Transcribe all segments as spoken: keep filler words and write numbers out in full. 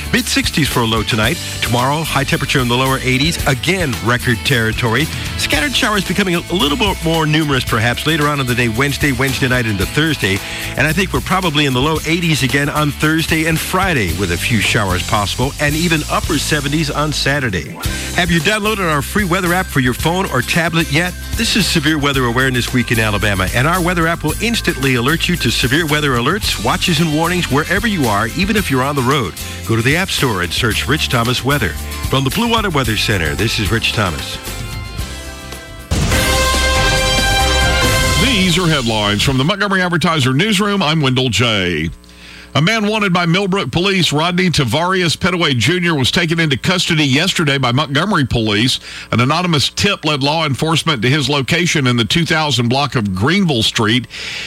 mid sixties for a low tonight. Tomorrow, high temperature in the lower eighties. Again, record territory. Scattered showers becoming a little bit more numerous perhaps later on in the day, Wednesday, Wednesday night into Thursday. And I think we're probably in the low eighties again on Thursday and Friday with a few showers possible, and even upper seventies on Saturday. Have you downloaded our free weather app for your phone or tablet yet? This is Severe Weather Awareness Week in Alabama, and our weather app will instantly alert you to severe weather alerts, watches, and warnings wherever you are, even if you're on the road. Go to the App Store and search Rich Thomas Weather. From the Blue Water Weather Center, this is Rich Thomas. These are headlines from the Montgomery Advertiser Newsroom. I'm Wendell J. A man wanted by Millbrook Police, Rodney Tavarius Pettaway Junior, was taken into custody yesterday by Montgomery Police. An anonymous tip led law enforcement to his location in the two thousand block of Greenville Street.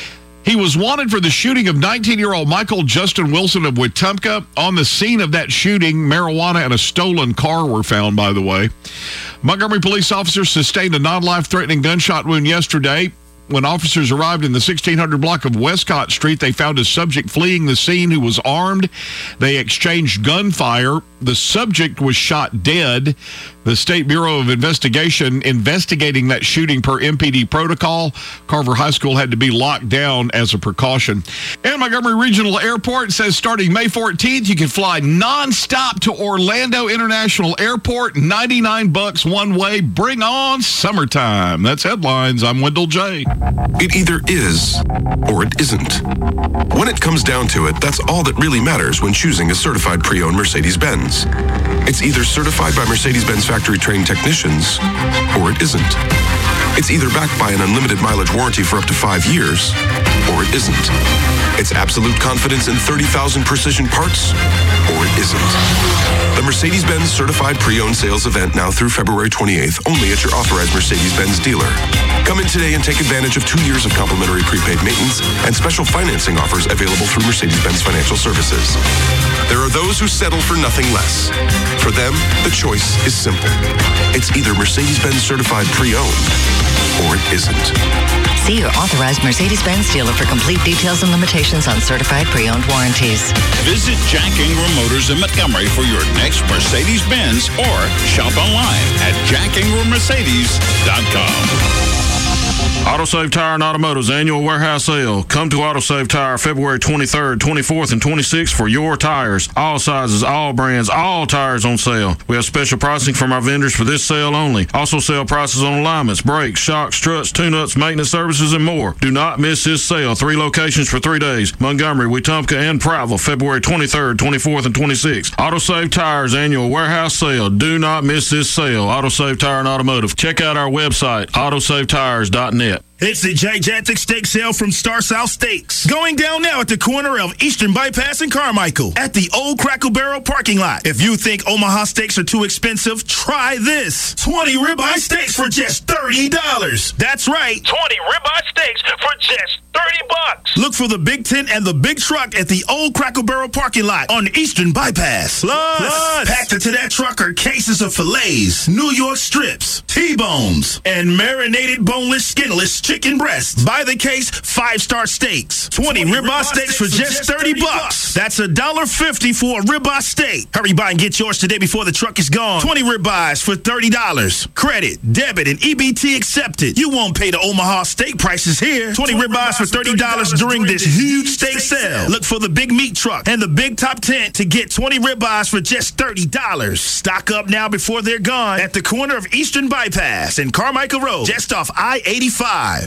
He was wanted for the shooting of nineteen-year-old Michael Justin Wilson of Wetumpka. On the scene of that shooting, marijuana and a stolen car were found, by the way. Montgomery police officers sustained a non-life-threatening gunshot wound yesterday. When officers arrived in the sixteen hundred block of Westcott Street, they found a subject fleeing the scene who was armed. They exchanged gunfire. The subject was shot dead. The State Bureau of Investigation investigating that shooting per M P D protocol. Carver High School had to be locked down as a precaution. And Montgomery Regional Airport says starting May fourteenth, you can fly nonstop to Orlando International Airport. ninety-nine bucks one way. Bring on summertime. That's headlines. I'm Wendell J. It either is or it isn't. When it comes down to it, that's all that really matters when choosing a certified pre-owned Mercedes-Benz. It's either certified by Mercedes-Benz factory-trained technicians or it isn't. It's either backed by an unlimited mileage warranty for up to five years or it isn't. It's absolute confidence in thirty thousand precision parts or it isn't. The Mercedes-Benz Certified Pre-Owned Sales event now through February twenty-eighth, only at your authorized Mercedes-Benz dealer. Come in today and take advantage of two years of complimentary prepaid maintenance and special financing offers available through Mercedes-Benz Financial Services. There are those who settle for nothing less. For them, the choice is simple. It's either Mercedes-Benz Certified Pre-Owned or it isn't. See your authorized Mercedes-Benz dealer for complete details and limitations on certified pre-owned warranties. Visit Jack Ingram Motors in Montgomery for your next Mercedes-Benz or shop online at jack ingram mercedes dot com. AutoSave Tire and Automotive's annual warehouse sale. Come to AutoSave Tire February twenty-third, twenty-fourth, and twenty-sixth for your tires. All sizes, all brands, all tires on sale. We have special pricing from our vendors for this sale only. Also sale prices on alignments, brakes, shocks, struts, tune-ups, maintenance services, and more. Do not miss this sale. Three locations for three days. Montgomery, Wetumpka, and Prattville, February twenty-third, twenty-fourth, and twenty-sixth. AutoSave Tire's annual warehouse sale. Do not miss this sale. AutoSave Tire and Automotive. Check out our website, autosave tires dot net. It's the gigantic steak sale from Star South Steaks. Going down now at the corner of Eastern Bypass and Carmichael at the old Crackle Barrel parking lot. If you think Omaha steaks are too expensive, try this. twenty ribeye steaks for just thirty dollars. That's right. twenty ribeye steaks for just thirty bucks. Look for the Big Tent and the Big Truck at the old Crackle Barrel parking lot on Eastern Bypass. Plus, Plus packed into that truck are cases of fillets, New York strips, T-bones, and marinated boneless, skinless chicken breasts. Buy the case, five-star steaks. twenty, twenty ribeye steaks, steaks for just thirty bucks. That's a dollar fifty for a ribeye steak. Hurry by and get yours today before the truck is gone. twenty ribeyes for thirty dollars. Credit, debit, and E B T accepted. You won't pay the Omaha steak prices here. twenty ribeyes for thirty dollars during this huge steak sale. Look for the big meat truck and the big top tent to get twenty ribeyes for just thirty dollars. Stock up now before they're gone at the corner of Eastern Bypass and Carmichael Road, just off I eighty-five.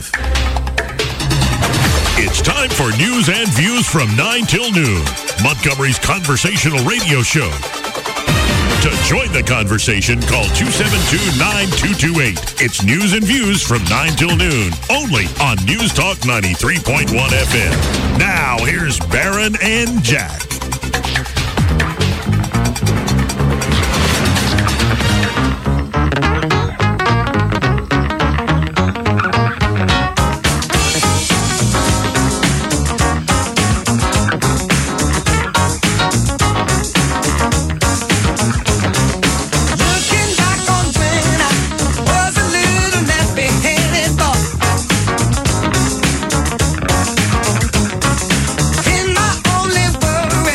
It's time for news and views from nine till noon. Montgomery's conversational radio show. To join the conversation, call two seven two, nine two two eight. It's news and views from nine till noon, only on News Talk ninety-three point one F M. Now, here's Barron and Jack. In my only worry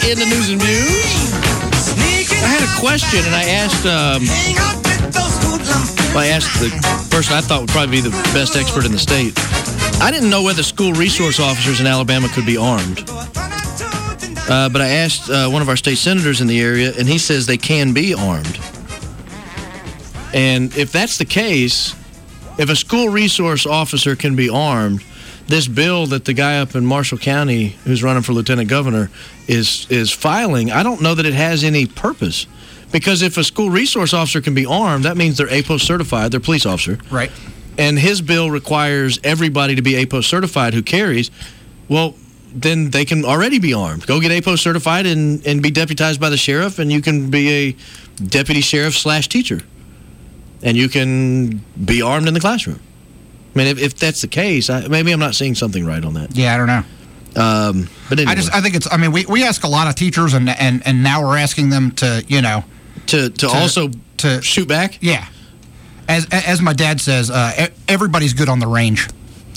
in the news and views. I had a question, and I asked, um, well, I asked the person I thought would probably be the best expert in the state. I didn't know whether school resource officers in Alabama could be armed. Uh, but I asked uh, one of our state senators in the area, and he says they can be armed. And if that's the case, if a school resource officer can be armed, this bill that the guy up in Marshall County who's running for lieutenant governor is is filing, I don't know that it has any purpose. Because if a school resource officer can be armed, that means they're A P O S certified, they're a police officer. Right. And his bill requires everybody to be A P O S certified who carries. Well, then they can already be armed. Go get A P O S certified and, and be deputized by the sheriff, and you can be a deputy sheriff slash teacher. And you can be armed in the classroom. I mean, if, if that's the case, I, maybe I'm not seeing something right on that. Yeah, I don't know. Um, but anyway. I just I think it's. I mean, we, we ask a lot of teachers, and and and now we're asking them to you know to to, to also to shoot back. Yeah. As as my dad says, uh, everybody's good on the range.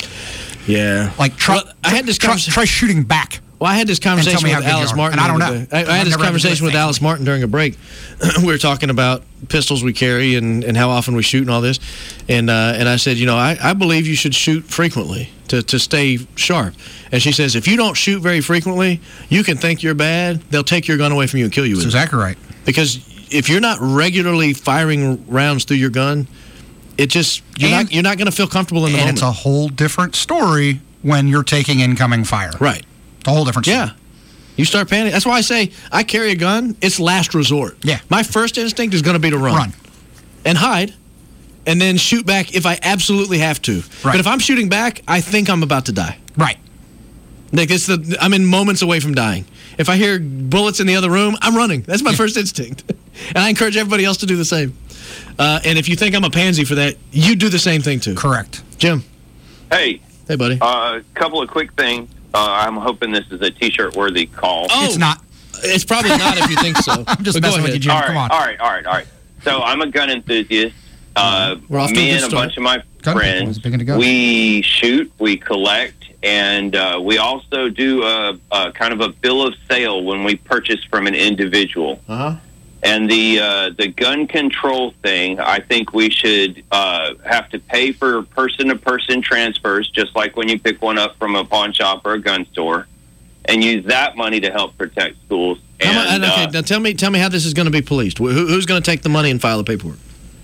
Yeah. Like try well, I had this try, try shooting back. Well, I had this conversation with Alice Martin. And I don't know. I, I had this conversation with Alice Martin during a break. We were talking about pistols we carry and, and how often we shoot and all this. And uh, and I said, you know, I, I believe you should shoot frequently to, to stay sharp. And she says, if you don't shoot very frequently, you can think you're bad. They'll take your gun away from you and kill you with That's it. exactly right. Because if you're not regularly firing rounds through your gun, it just you're and, not you're not going to feel comfortable in the and moment. And it's a whole different story when you're taking incoming fire. Right. It's a whole different story. Yeah. You start panicking. That's why I say I carry a gun. It's last resort. Yeah. My first instinct is going to be to run. Run. And hide. And then shoot back if I absolutely have to. Right. But if I'm shooting back, I think I'm about to die. Right. Like it's the I'm in moments away from dying. If I hear bullets in the other room, I'm running. That's my first instinct. And I encourage everybody else to do the same. Uh, and if you think I'm a pansy for that, you do the same thing too. Correct. Jim. Hey. Hey, buddy. A uh, couple of quick things. Uh, I'm hoping this is a T-shirt worthy call. Oh, it's not. It's probably not if you think so. I'm just messing with you, Jim. All right, Come on. all right, all right, all right. So I'm a gun enthusiast. Uh, We're off to me a good and a start. bunch of my Gun friends, people, go. we shoot, we collect, and uh, we also do a, a kind of a bill of sale when we purchase from an individual. Uh-huh. And the uh, the gun control thing, I think we should uh, have to pay for person-to-person transfers, just like when you pick one up from a pawn shop or a gun store, and use that money to help protect schools. Come on, And, okay, uh, now tell me, tell me how this is going to be policed. Who, who's going to take the money and file the paperwork?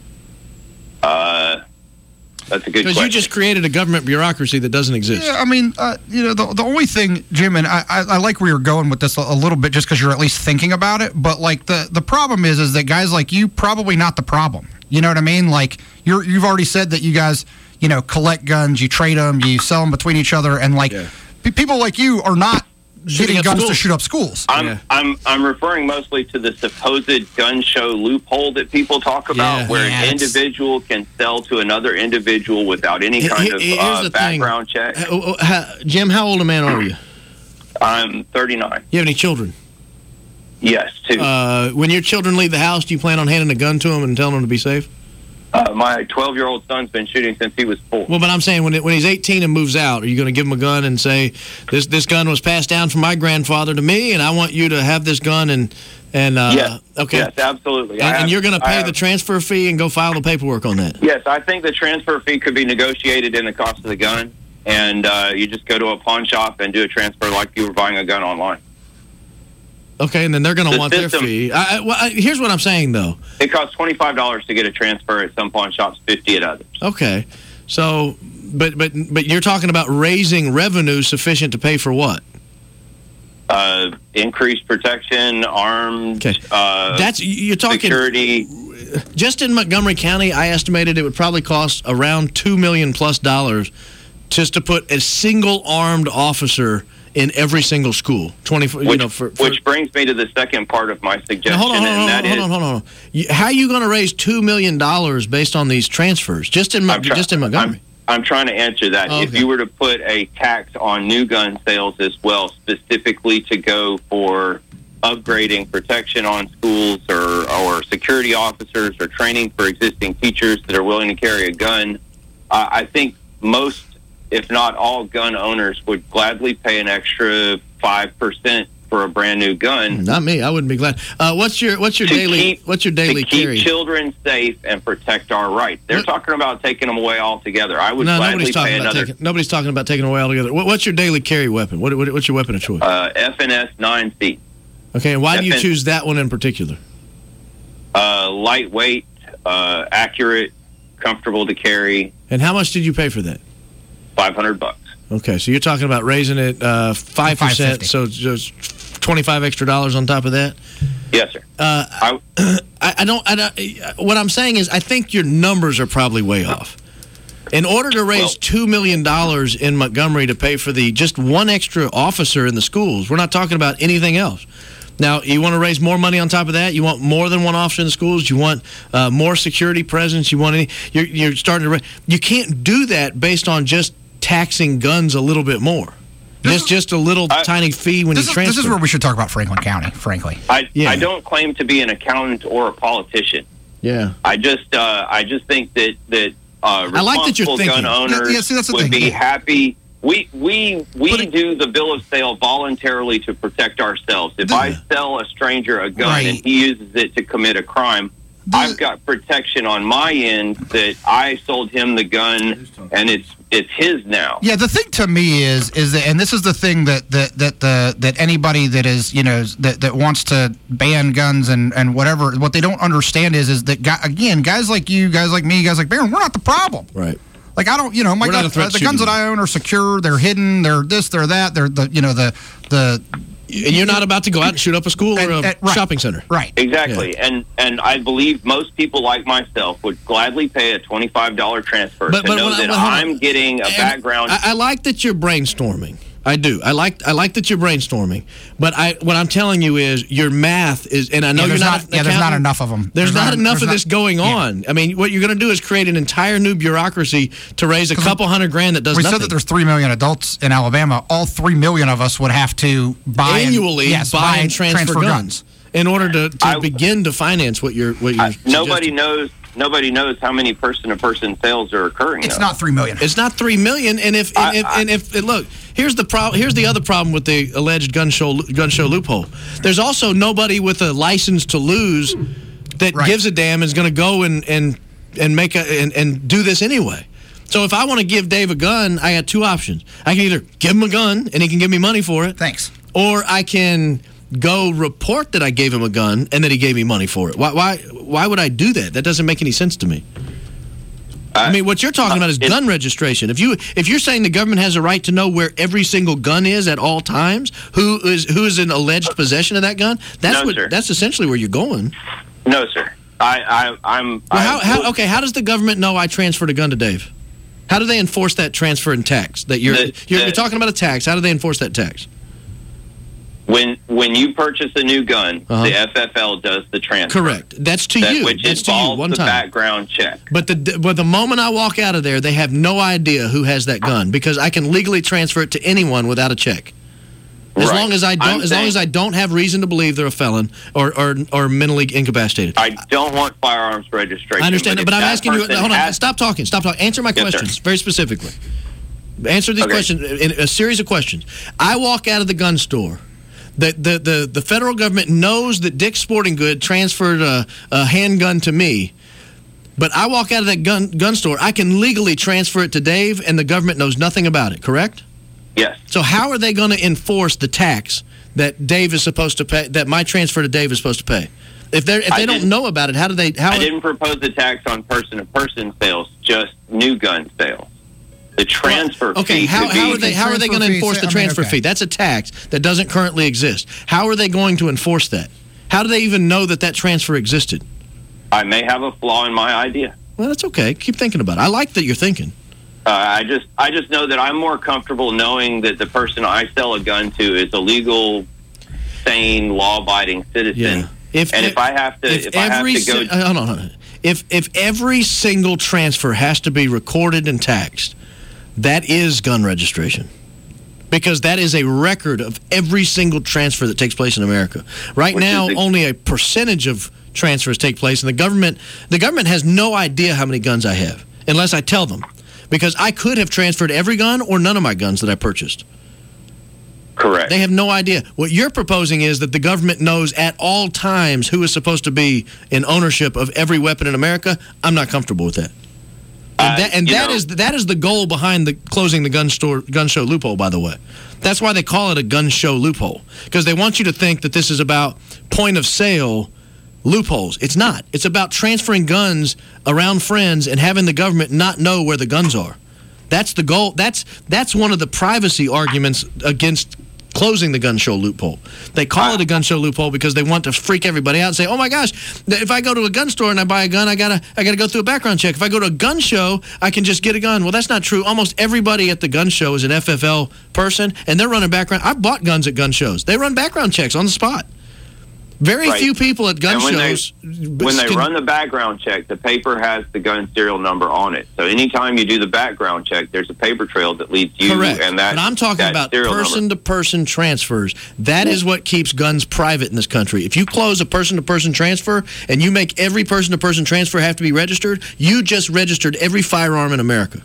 uh, that's a good Because question. you just created a government bureaucracy that doesn't exist. Yeah, I mean, uh, you know, the, the only thing, Jim, and I, I, I like where you're going with this a, a little bit just because you're at least thinking about it. But, like, the, the problem is is that guys like you, probably not the problem. You know what I mean? Like, you're, you've already said that you guys, you know, collect guns, you trade them, you sell them between each other. And, like, Yeah. pe- people like you are not Shooting getting up guns schools. to shoot up schools. I'm, Yeah. I'm I'm referring mostly to the supposed gun show loophole that people talk about, Yeah. where Yeah, an it's- individual can sell to another individual without any Here- kind of here's uh, the thing. background check. Uh, uh, how- Jim, how old a man are you? I'm thirty-nine. You have any children? Yes, two. Uh, when your children leave the house, do you plan on handing a gun to them and telling them to be safe? Uh, my twelve-year-old son's been shooting since he was four. Well, but I'm saying when it, when he's eighteen and moves out, are you going to give him a gun and say, this this gun was passed down from my grandfather to me, and I want you to have this gun and and uh, yes, okay, yes, absolutely. I and, have- and you're going to I pay have- the transfer fee and go file the paperwork on that. Yes, I think the transfer fee could be negotiated in the cost of the gun, and uh, you just go to a pawn shop and do a transfer like you were buying a gun online. Okay, and then they're going to The want system- their fee. I, I, well, I, here's what I'm saying, though. It costs twenty-five dollars to get a transfer at some pawn shops, fifty at others. Okay, so but but but you're talking about raising revenue sufficient to pay for what? Uh, increased protection, armed. Okay. Uh, That's you're talking security. just in Montgomery County. I estimated it would probably cost around two million plus dollars just to put a single armed officer in every single school. Twenty, you Which, know, for, for which brings me to the second part of my suggestion, now, hold on, hold on, and that hold on, is, hold on, hold on. You- How are you going to raise two million dollars based on these transfers just in Mon- I'm try- just in Montgomery? I'm, I'm trying to answer that. Oh, If okay. you were to put a tax on new gun sales as well, specifically to go for upgrading protection on schools or, or security officers or training for existing teachers that are willing to carry a gun, uh, I think most, if not all, gun owners would gladly pay an extra five percent for a brand new gun. Not me. I wouldn't be glad. Uh, what's your what's your to daily keep, what's your daily to keep carry? children safe and protect our rights. They're What? talking about taking them away altogether. I would No, gladly nobody's talking pay about another taking. Nobody's talking about taking away altogether. What, what's your daily carry weapon? What, what what's your weapon of choice? uh, F N S nine C. Okay, and why do you F N choose that one in particular? Uh, lightweight, uh, accurate, comfortable to carry. And how much did you pay for that? Five hundred bucks. Okay, so you're talking about raising it uh, five percent, so just twenty-five extra dollars on top of that. Yes, sir. Uh, I, I, I don't. I don't. What I'm saying is, I think your numbers are probably way off. In order to raise Well- two million dollars in Montgomery to pay for the just one extra officer in the schools, we're not talking about anything else. Now, you want to raise more money on top of that? You want more than one officer in the schools? You want uh, more security presence? You want any? You're, you're starting to. Ra- you can't do that based on just taxing guns a little bit more. Just just a little I, tiny fee when This you is, transfer. this is where we should talk about Franklin County, frankly. I, Yeah. I don't claim to be an accountant or a politician. Yeah. I just uh, I just think that that uh, I like that you're responsible thinking. gun owners Yeah, yeah, see, that's the would thing. be Yeah. happy. We we we But it- do the bill of sale voluntarily to protect ourselves. If I sell a stranger a gun Right. and he uses it to commit a crime, The- I've got protection on my end that I sold him the gun and it's it's his now. Yeah, the thing to me is is that, and this is the thing that that that the that anybody that is you know that, that wants to ban guns and, and whatever, what they don't understand is is that guy, again, guys like you, guys like me, guys like Barron, we're not the problem. Right. Like I don't, you know, my We're not gun, a threat uh, the to guns you. that I own are secure. They're hidden. They're this. They're that. They're the, you know, the the. And you're not about to go out and shoot up a school or a And- and- right. shopping center. Right. Exactly, and and I believe most people like myself would gladly pay a twenty-five dollars transfer But- to but know when I- that well, hold on. I'm getting a And background. I, I like that you're brainstorming. I do. I like I like that you're brainstorming. But I what I'm telling you is your math is, and I know Yeah, you're there's not. not- an yeah, there's not accountant. enough of 'em. There's, There's not, not- enough there's of not- this going yeah. on. I mean, what you're going to do is create an entire new bureaucracy to raise a couple hundred grand that does We nothing. said that there's three million adults in Alabama. All three million of us would have to buy and- annually yes, buy and transfer, guns, in order to, to I- begin to finance what you're what you're. I- nobody suggesting. knows. Nobody knows how many person-to-person sales are occurring. It's though. not three million. It's not three million, and if and I- if, I- and if and look, here's the problem. Here's the other problem with the alleged gun show gun show loophole. There's also nobody with a license to lose that Right. gives a damn and is going to go and and and make a and, and do this anyway. So if I want to give Dave a gun, I got two options. I can either give him a gun and he can give me money for it. Thanks. Or I can go report that I gave him a gun and that he gave me money for it. Why why why would I do that? That doesn't make any sense to me. I mean, what you're talking about is it- gun registration. If you if you're saying the government has a right to know where every single gun is at all times, who is who is in alleged possession of that gun, that's No, what sir. that's essentially where you're going. No, sir. I, I, I'm. Well, how, I, how okay? How does the government know I transferred a gun to Dave? How do they enforce that transfer and tax? That you're The- you're, the- you're talking about a tax. How do they enforce that tax? When when you purchase a new gun, Uh-huh. the F F L does the transfer. Correct. That's to That, you. which That's to you involves one the time. background check. But the but the moment I walk out of there, they have no idea who has that gun because I can legally transfer it to anyone without a check. As Right. long as I don't, I'm as long saying- as I don't have reason to believe they're a felon or or, or mentally incapacitated. I don't want firearms registration. I understand that, if but I'm that asking you. person Hold on, has- stop talking. Stop talking. Answer my Yes, sir. questions very specifically. Answer these Okay. questions in a series of questions. I walk out of the gun store. The, the, the, the federal government knows that Dick's Sporting Good transferred a, a handgun to me, but I walk out of that gun gun store. I can legally transfer it to Dave, and the government knows nothing about it, correct? Yes. So how are they going to enforce the tax that Dave is supposed to pay, that my transfer to Dave is supposed to pay? If, they're, if I they don't didn't- know about it, how do they... How I didn't propose a tax on person-to-person sales, just new gun sales. The transfer Okay, fee. how, could how be- are they how are they Transfer going to fee, enforce I the mean, transfer okay. fee? That's a tax that doesn't currently exist. How are they going to enforce that? How do they even know that that transfer existed? I may have a flaw in my idea. Well, that's okay. Keep thinking about it. I like that you're thinking. Uh, I just, I just know that I'm more comfortable knowing that the person I sell a gun to is a legal, sane, law-abiding citizen. Yeah. If, and if, I have to, if, if I have every to go, si- uh, hold on, hold on. If if every single transfer has to be recorded and taxed, that is gun registration. Because that is a record of every single transfer that takes place in America. Right Which now, is the- only a percentage of transfers take place, and the government the government has no idea how many guns I have unless I tell them. Because I could have transferred every gun or none of my guns that I purchased. Correct. They have no idea. What you're proposing is that the government knows at all times who is supposed to be in ownership of every weapon in America. I'm not comfortable with that. And, that, and that is that is the goal behind the closing the gun store gun show loophole, by the way. That's why they call it a gun show loophole, because they want you to think that this is about point of sale loopholes. It's not. It's about transferring guns around friends and having the government not know where the guns are. That's the goal. That's that's one of the privacy arguments against closing the gun show loophole. They call it a gun show loophole because they want to freak everybody out and say, "Oh my gosh, if I go to a gun store and I buy a gun, I gotta I gotta go through a background check. If I go to a gun show, I can just get a gun." Well, that's not true. Almost everybody at the gun show is an F F L person, and they're running background. I've bought guns at gun shows. They run background checks on the spot. Very right. few people at gun and when shows. They, when they run the background check, the paper has the gun serial number on it. So anytime you do the background check, there's a paper trail that leads you. Correct. And that, but I'm talking about person-to-person transfers. That is what keeps guns private in this country. If you close a person-to-person transfer and you make every person-to-person transfer have to be registered, you just registered every firearm in America.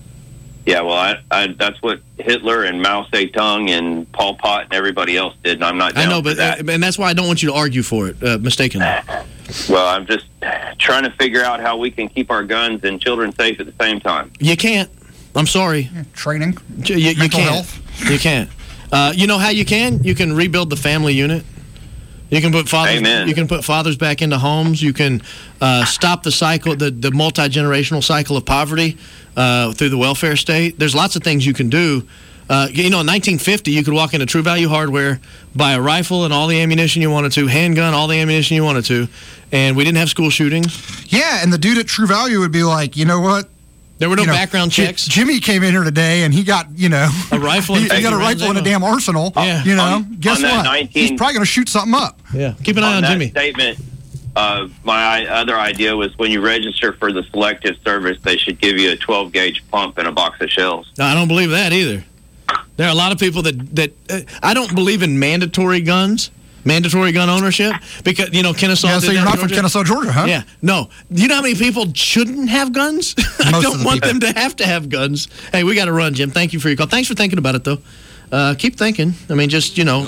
Yeah, well, I, I, that's what Hitler and Mao Zedong and Pol Pot and everybody else did, and I'm not down I know, for but that. and that's why I don't want you to argue for it uh, mistakenly. Well, I'm just trying to figure out how we can keep our guns and children safe at the same time. You can't. I'm sorry. Training. You, you mental can't. health. You can't. Uh, you know how you can? You can rebuild the family unit. You can put fathers. Amen. You can put fathers back into homes. You can uh, stop the cycle, the the multi generational cycle of poverty uh, through the welfare state. There's lots of things you can do. Uh, you know, in nineteen fifty, you could walk into True Value Hardware, buy a rifle and all the ammunition you wanted to, handgun, all the ammunition you wanted to, and we didn't have school shootings. Yeah, and the dude at True Value would be like, you know what? There were no you know, background J- checks. Jimmy came in here today, and he got, you know, a rifle. he, And he got a rifle and a damn arsenal. Yeah. You know, On- guess on that what? nineteen He's probably going to shoot something up. Yeah. Keep an eye on, on that Jimmy. Statement. Uh, my other idea was when you register for the selective service, they should give you a twelve gauge pump and a box of shells. No, I don't believe that either. There are a lot of people that that uh, I don't believe in mandatory guns. Mandatory gun ownership? Because, you know, Kennesaw... Yeah, so you're not Georgia. from Kennesaw, Georgia, huh? Yeah. No. You know how many people shouldn't have guns? I Most don't of the want people. them to have to have guns. Hey, we got to run, Jim. Thank you for your call. Thanks for thinking about it, though. Uh, keep thinking. I mean, just, you know...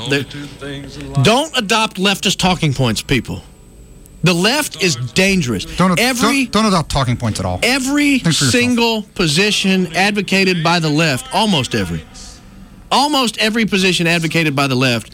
Don't adopt leftist talking points, people. The left is dangerous. Don't, every don't, don't adopt talking points at all. every Think for yourself. single position advocated by the left, almost every, almost every position advocated by the left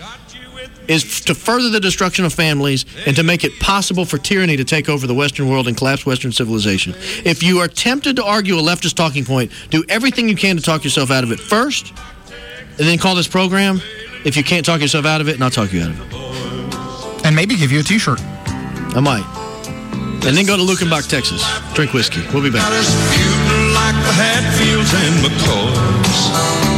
is to further the destruction of families and to make it possible for tyranny to take over the Western world and collapse Western civilization. If you are tempted to argue a leftist talking point, do everything you can to talk yourself out of it first, and then call this program. If you can't talk yourself out of it, and I'll talk you out of it. And maybe give you a T-shirt. I might. And then go to Lukenbach, Texas. Drink whiskey. We'll be back. Like the Hatfields and McCoys.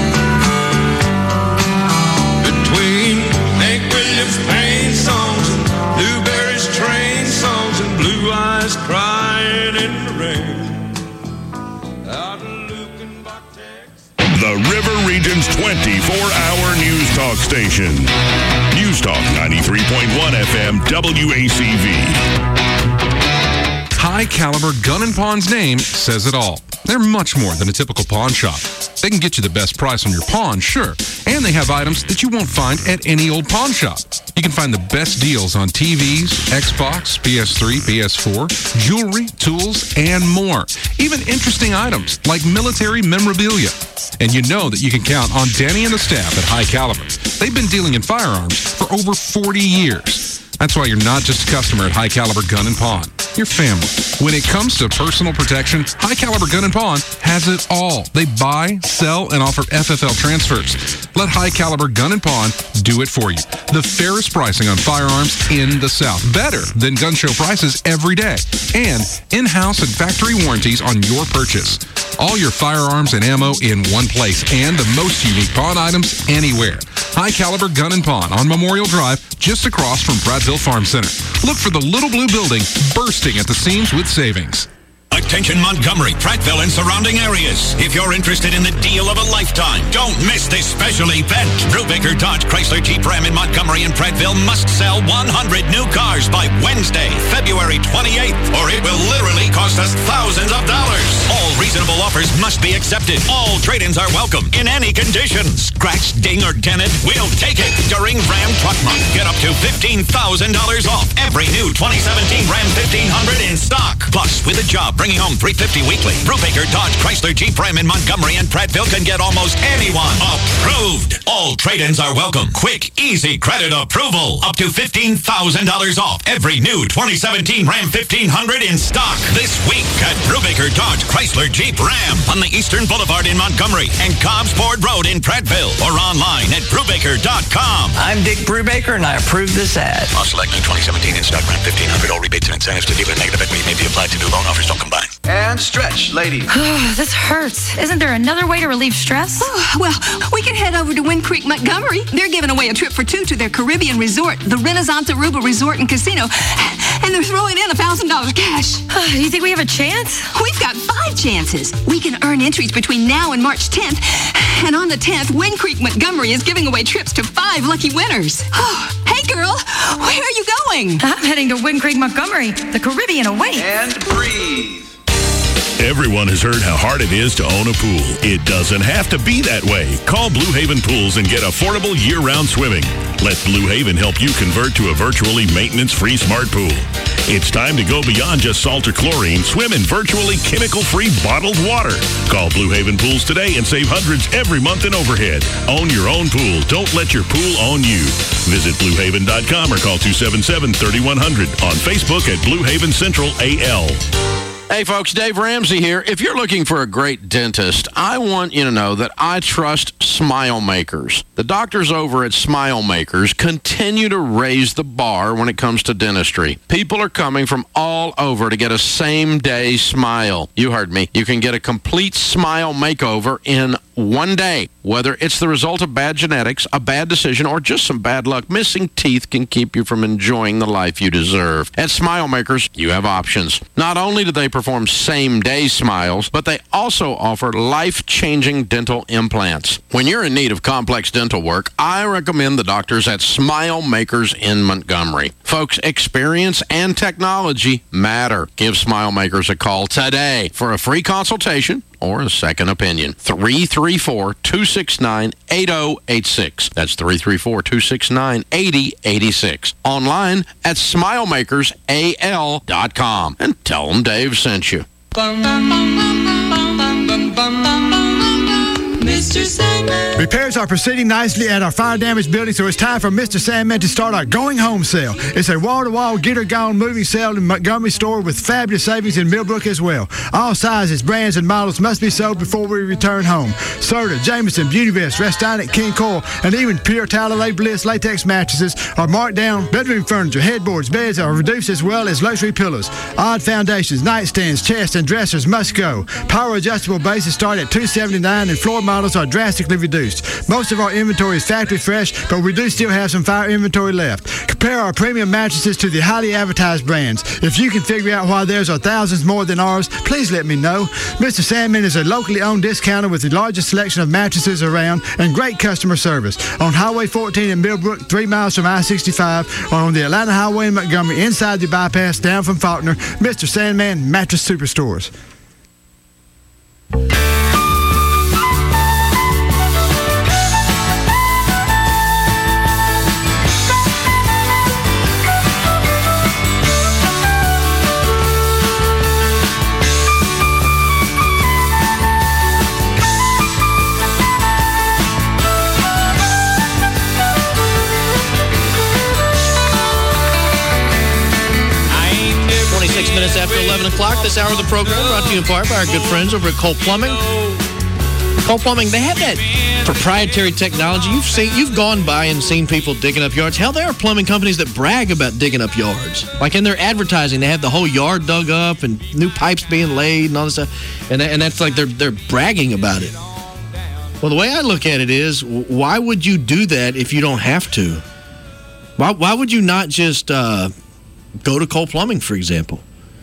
Between Hank Williams pain songs, Blueberry's train songs, and Blue Eyes crying in the rain. Out in Lukenbach, Texas. The River Region's twenty-four hour news talk station. News Talk ninety-three point one F M W A C V. High Caliber Gun and Pawn's name says it all. They're much more than a typical pawn shop. They can get you the best price on your pawn, sure, and they have items that you won't find at any old pawn shop. You can find the best deals on T Vs, Xbox, P S three, P S four, jewelry, tools, and more. Even interesting items like military memorabilia. And you know that you can count on Danny and the staff at High Caliber. They've been dealing in firearms for over forty years. That's why you're not just a customer at High Caliber Gun and Pawn. You're family. When it comes to personal protection, High Caliber Gun and Pawn has it all. They buy, sell, and offer F F L transfers. Let High Caliber Gun and Pawn do it for you. The fairest pricing on firearms in the South. Better than gun show prices every day. And in-house and factory warranties on your purchase. All your firearms and ammo in one place. And the most unique pawn items anywhere. High Caliber Gun and Pawn on Memorial Drive, just across from Prattville Farm Center. Look for the little blue building bursting at the seams with savings. A Attention Montgomery, Prattville, and surrounding areas. If you're interested in the deal of a lifetime, don't miss this special event. Brubaker Dodge Chrysler Jeep Ram in Montgomery and Prattville must sell one hundred new cars by Wednesday, February twenty-eighth, or it will literally cost us thousands of dollars. All reasonable offers must be accepted. All trade-ins are welcome in any condition. Scratch, ding, or dented, we'll take it during Ram Truck Month. Get up to fifteen thousand dollars off every new twenty seventeen Ram fifteen hundred in stock. Plus, with a job bringing home three hundred fifty dollars weekly, Brubaker Dodge Chrysler Jeep Ram in Montgomery and Prattville can get almost anyone approved. All trade-ins are welcome. Quick, easy credit approval. Up to fifteen thousand dollars off every new twenty seventeen Ram fifteen hundred in stock this week at Brubaker Dodge Chrysler Jeep Ram on the Eastern Boulevard in Montgomery and Cobbsport Road in Prattville, or online at brubaker dot com. I'm Dick Brubaker, and I approve this ad. On select new twenty seventeen in stock Ram fifteen hundred. All rebates and incentives to dealer negative equity may be applied to new loan offers. Don't combine. And stretch, ladies. This hurts. Isn't there another way to relieve stress? Oh, well, we can head over to Wind Creek, Montgomery. They're giving away a trip for two to their Caribbean resort, the Renaissance Aruba Resort and Casino, and they're throwing in one thousand dollars cash. Do you think we have a chance? We've got five chances. We can earn entries between now and March tenth, and on the tenth, Wind Creek, Montgomery is giving away trips to five lucky winners. Oh, hey, girl, where are you going? I'm heading to Wind Creek, Montgomery. The Caribbean awaits. And breathe. Everyone has heard how hard it is to own a pool. It doesn't have to be that way. Call Blue Haven Pools and get affordable year-round swimming. Let Blue Haven help you convert to a virtually maintenance-free smart pool. It's time to go beyond just salt or chlorine. Swim in virtually chemical-free bottled water. Call Blue Haven Pools today and save hundreds every month in overhead. Own your own pool. Don't let your pool own you. Visit blue haven dot com or call two seven seven, three one zero zero. On Facebook at Blue Haven Central A L. Hey, folks, Dave Ramsey here. If you're looking for a great dentist, I want you to know that I trust Smile Makers. The doctors over at Smile Makers continue to raise the bar when it comes to dentistry. People are coming from all over to get a same-day smile. You heard me. You can get a complete smile makeover in one day. Whether it's the result of bad genetics, a bad decision, or just some bad luck, missing teeth can keep you from enjoying the life you deserve. At Smile Makers, you have options. Not only do they perform same-day smiles, but they also offer life-changing dental implants. When you're in need of complex dental work, I recommend the doctors at Smile Makers in Montgomery. Folks, experience and technology matter. Give Smile Makers a call today for a free consultation or a second opinion. three three four, two six nine, eight zero eight six. That's three three four, two six nine, eight zero eight six. Online at smile makers A L dot com. And tell them Dave sent you. Mister Sandman. Repairs are proceeding nicely at our fire damaged building, so it's time for Mister Sandman to start our going home sale. It's a wall-to-wall, get-her-gone moving sale in Montgomery store with fabulous savings in Millbrook as well. All sizes, brands, and models must be sold before we return home. Serta, Jameson, Beauty Vest, Restonic, King Coil, and even Pure Talalay Bliss latex mattresses are marked down. Bedroom furniture, headboards, beds are reduced, as well as luxury pillows. Odd foundations, nightstands, chests, and dressers must go. Power adjustable bases start at two hundred seventy-nine dollars, and floor models are drastically reduced. Most of our inventory is factory fresh, but we do still have some fire inventory left. Compare our premium mattresses to the highly advertised brands. If you can figure out why theirs are thousands more than ours, please let me know. Mister Sandman is a locally owned discounter with the largest selection of mattresses around and great customer service. On Highway fourteen in Millbrook, three miles from I sixty-five, or on the Atlanta Highway in Montgomery, inside the bypass down from Faulkner, Mister Sandman Mattress Superstores. twenty-six minutes after eleven o'clock, this hour of the program brought to you in part by our good friends over at Cole Plumbing. Cole Plumbing, they have that proprietary technology. You've seen, you've gone by and seen people digging up yards. Hell, there are plumbing companies that brag about digging up yards. Like in their advertising, they have the whole yard dug up and new pipes being laid and all this stuff. And, and that's like they're, they're bragging about it. Well, the way I look at it is, why would you do that if you don't have to? Why, why would you not just uh, go to Cole Plumbing, for example?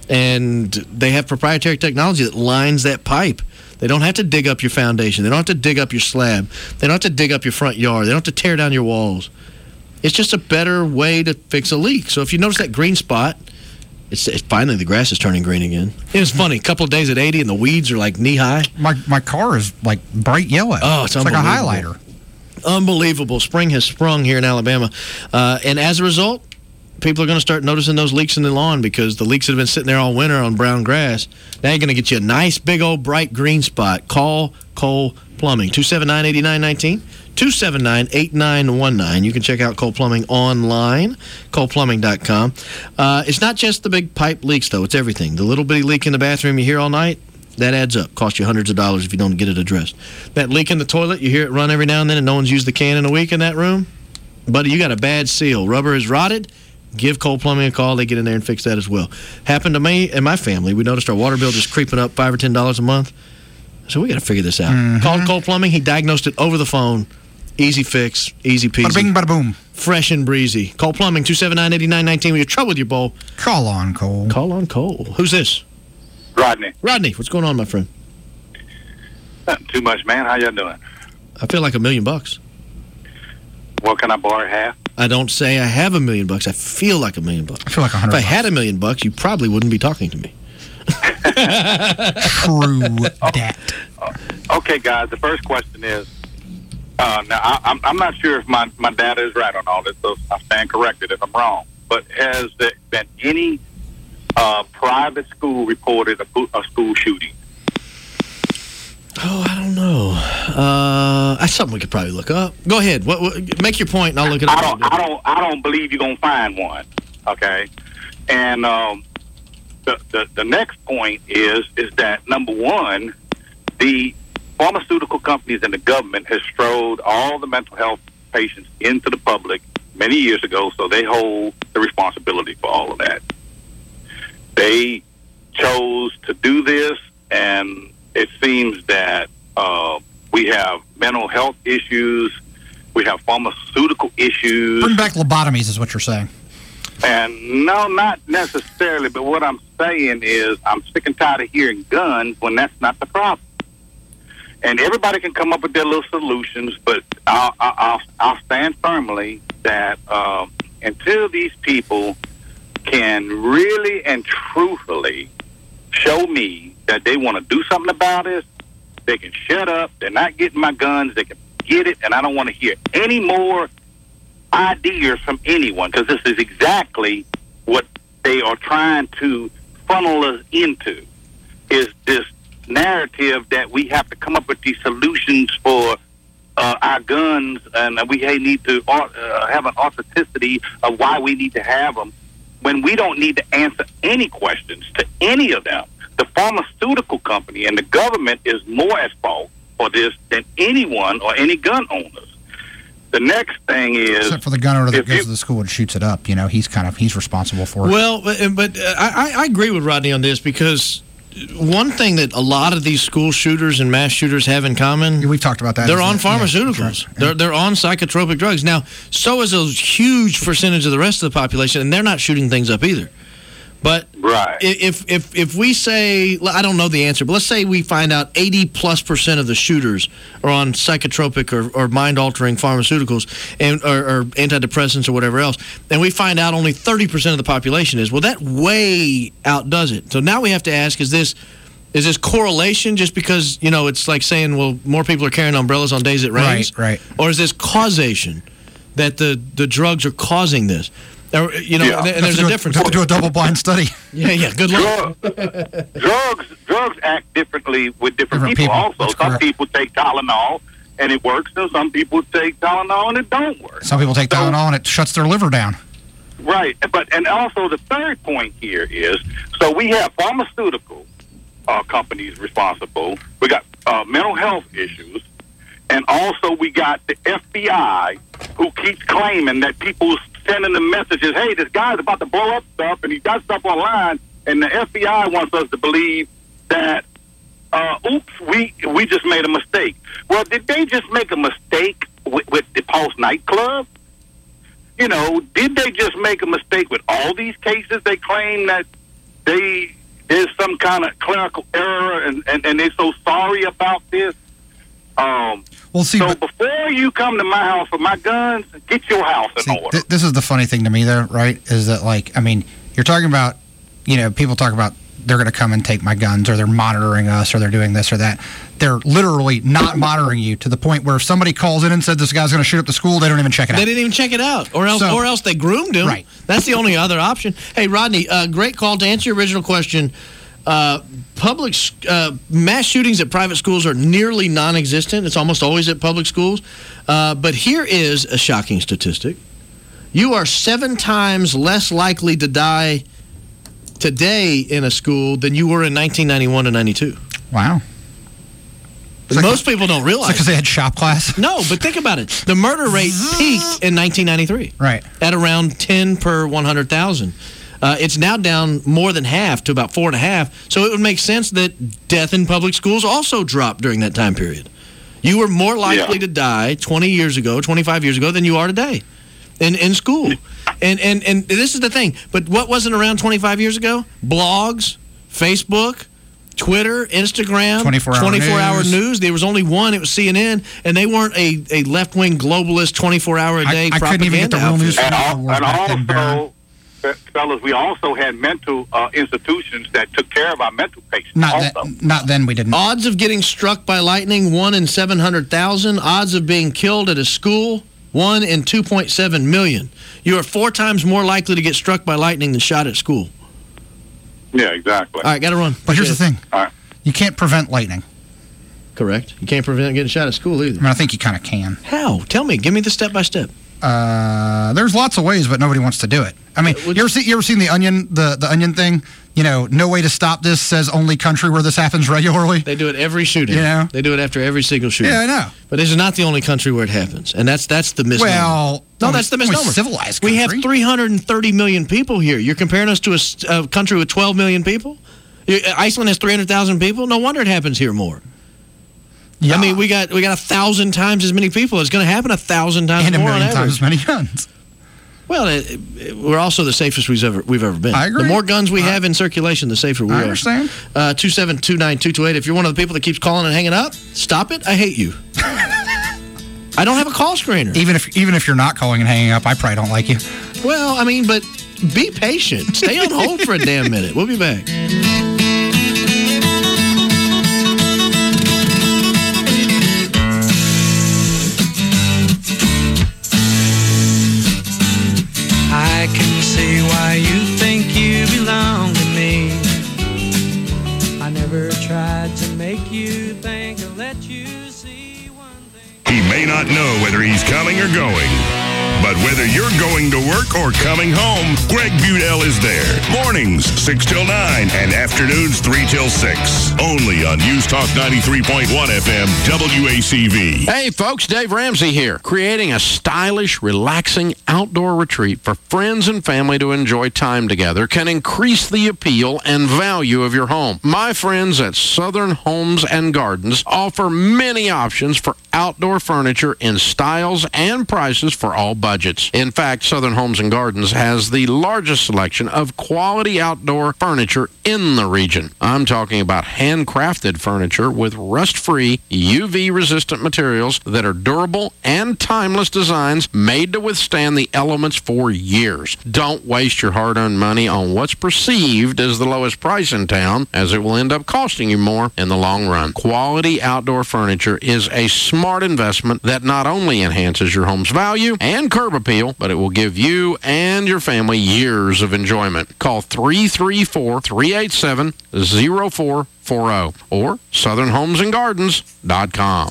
And they have proprietary technology that lines that pipe. They don't have to dig up your foundation. They don't have to dig up your slab. They don't have to dig up your front yard. They don't have to tear down your walls. It's just a better way to fix a leak. So if you notice that green spot, it's, it's finally the grass is turning green again. It was funny. A couple of days at eighty, and the weeds are like knee high. My my car is like bright yellow. Oh, it's, it's like a highlighter. Unbelievable. Spring has sprung here in Alabama. Uh, and as a result, people are going to start noticing those leaks in the lawn because the leaks that have been sitting there all winter on brown grass, now you're going to get you a nice, big, old, bright green spot. Call Cole Plumbing, two seven nine, eight nine one nine, two seven nine, eight nine one nine. You can check out Cole Plumbing online, cole plumbing dot com. Uh, it's not just the big pipe leaks, though. It's everything. The little bitty leak in the bathroom you hear all night, that adds up. Costs you hundreds of dollars if you don't get it addressed. That leak in the toilet, you hear it run every now and then, and no one's used the can in a week in that room. Buddy, you got a bad seal. Rubber is rotted. Give Cole Plumbing a call. They get in there and fix that as well. Happened to me and my family. We noticed our water bill just creeping up five or ten dollars a month. So we got to figure this out. Mm-hmm. Called Cole Plumbing. He diagnosed it over the phone. Easy fix, easy peasy. Bada bing, bada boom. Fresh and breezy. Cole Plumbing, two seven nine, eight nine one nine. With your trouble with your bowl. Call on Cole. Call on Cole. Who's this? Rodney. Rodney, what's going on, my friend? Nothing too much, man. How y'all doing? I feel like a million bucks. What can I borrow half? I don't say I have a million bucks. I feel like a million bucks. I feel like a hundred. If I had a million bucks, you probably wouldn't be talking to me. True that. Okay, guys. The first question is, uh, now I, I'm, I'm not sure if my, my data is right on all this, so I stand corrected if I'm wrong. But has there been any uh, private school reported a, a school shooting? Oh, I don't know. Uh, that's something we could probably look up. Go ahead. What, what, make your point, and I'll look it up. I don't. I don't. I don't believe you're gonna find one. Okay. And um, the, the the next point is is that number one, the pharmaceutical companies and the government has strode all the mental health patients into the public many years ago, so they hold the responsibility for all of that. They chose to do this, and it seems that uh, we have mental health issues, we have pharmaceutical issues. Bring back lobotomies is what you're saying. And no, not necessarily, but what I'm saying is I'm sick and tired of hearing guns when that's not the problem. And everybody can come up with their little solutions, but I'll, I'll, I'll stand firmly that uh, until these people can really and truthfully show me that they want to do something about it, they can shut up. They're not getting my guns. They can get it, and I don't want to hear any more ideas from anyone, because this is exactly what they are trying to funnel us into, is this narrative that we have to come up with these solutions for uh, our guns, and we need to uh, have an authenticity of why we need to have them, when we don't need to answer any questions to any of them. The pharmaceutical company and the government is more at fault for this than anyone or any gun owners. The next thing is, except for the gun owner that goes you, to the school and shoots it up, you know, he's kind of he's responsible for it. Well, but, but uh, I, I agree with Rodney on this, because one thing that a lot of these school shooters and mass shooters have in common, we've talked about that. They're on that, pharmaceuticals. Yeah, right. They're they're on psychotropic drugs. Now, so is a huge percentage of the rest of the population, and they're not shooting things up either. But right. if if if we say, I don't know the answer, but let's say we find out eighty plus percent of the shooters are on psychotropic or, or mind altering pharmaceuticals and or, or antidepressants or whatever else, and we find out only thirty percent of the population is, well, that way outdoes it. So now we have to ask: Is this is this correlation? Just because, you know, it's like saying, well, more people are carrying umbrellas on days it rains, right? Right. Or is this causation that the the drugs are causing this? Or, you know, yeah. and there's a, a difference. Have to do a double-blind study. Yeah, yeah. Good luck. Drug, drugs, drugs act differently with different, different people. people. Also, That's some correct. people take Tylenol and it works, and some people take Tylenol and it don't work. Some people take so, Tylenol and it shuts their liver down. Right, but and also the third point here is, so we have pharmaceutical uh, companies responsible. We got uh, mental health issues, and also we got the F B I, who keeps claiming that people sending the messages, hey, this guy's about to blow up stuff, and he got stuff online, and the F B I wants us to believe that, uh, oops, we we just made a mistake. Well, did they just make a mistake with, with the Pulse nightclub? You know, did they just make a mistake with all these cases they claim that they there's some kind of clerical error, and, and, and they're so sorry about this. Um, well, see, so but, before you come to my house with my guns, get your house in see, order. Th- this is the funny thing to me, though, right? Is that, like, I mean, you're talking about, you know, people talk about they're going to come and take my guns, or they're monitoring us, or they're doing this or that. They're literally not monitoring you to the point where if somebody calls in and said this guy's going to shoot up the school, they don't even check it out. They didn't even check it out, or else, So- or else they groomed him. Right. That's the only other option. Hey, Rodney, uh, great call. To answer your original question, uh, public uh, mass shootings at private schools are nearly non-existent. It's almost always at public schools. Uh, but here is a shocking statistic: you are seven times less likely to die today in a school than you were in nineteen ninety-one and ninety-two. Wow. But most people don't realize. Because they had shop class? No, but think about it. The murder rate peaked in nineteen ninety-three. Right. At around ten per one hundred thousand. Uh, it's now down more than half to about four and a half. So it would make sense that death in public schools also dropped during that time period. You were more likely Yeah. to die twenty years ago, twenty-five years ago than you are today in, in school. And, and, and this is the thing. But what wasn't around twenty-five years ago? Blogs, Facebook, Twitter, Instagram, twenty-four hour twenty-four hour news. news. There was only one. It was C N N, and they weren't a, a left-wing globalist twenty-four hour a day I- I couldn't even get the real propaganda news outfit. And, al- and also, fe- fellas, we also had mental uh, institutions that took care of our mental patients. Not, also. that, not then we didn't. Odds of getting struck by lightning, one in seven hundred thousand. Odds of being killed at a school, one in two point seven million. You are four times more likely to get struck by lightning than shot at school. Yeah, exactly. All right, got to run. But here's the thing. All right. You can't prevent lightning. Correct. You can't prevent getting shot at school either. I mean, I think you kind of can. How? Tell me. Give me the step-by-step. Uh, there's lots of ways, but nobody wants to do it. I mean, you ever see you ever seen the onion the the onion thing? You know, no way to stop this says only country where this happens regularly. They do it every shooting. You know? They do it after every single shooting. Yeah, I know. But this is not the only country where it happens, and that's that's the misnomer. Well, no, only- that's the only misnomer. civilized We have country. three hundred thirty million people here. You're comparing us to a, s- a country with twelve million people. You- Iceland has three hundred thousand people. No wonder it happens here more. Yeah. I mean, we got we got a thousand times as many people. It's going to happen a thousand times and a more on million average. times as many guns. Well, it, it, we're also the safest we've ever we've ever been. I agree. The more guns we have in circulation, the safer we I are. understand. Uh, two seven two nine two two eight. If you're one of the people that keeps calling and hanging up, stop it. I hate you. I don't have a call screener. Even if even if you're not calling and hanging up, I probably don't like you. Well, I mean, but be patient. Stay on hold for a damn minute. We'll be back. I can see why you think you belong to me. I never tried to make you think or let you see one thing. He may not know whether he's coming or going, but whether you're going to work or coming home, Greg Budell is there. Mornings, six till nine, and afternoons, three till six. Only on News Talk ninety-three point one F M, W A C V. Hey folks, Dave Ramsey here. Creating a stylish, relaxing outdoor retreat for friends and family to enjoy time together can increase the appeal and value of your home. My friends at Southern Homes and Gardens offer many options for outdoor furniture in styles and prices for all budgets. In fact, Southern Homes and Gardens has the largest selection of quality outdoor furniture in the region. I'm talking about handcrafted furniture with rust-free, U V-resistant materials that are durable and timeless designs made to withstand the elements for years. Don't waste your hard-earned money on what's perceived as the lowest price in town, as it will end up costing you more in the long run. Quality outdoor furniture is a smart investment that not only enhances your home's value and curb appeal, but it will give you and your family years of enjoyment. Call three three four, three eight seven, zero four four zero or southern homes and gardens dot com.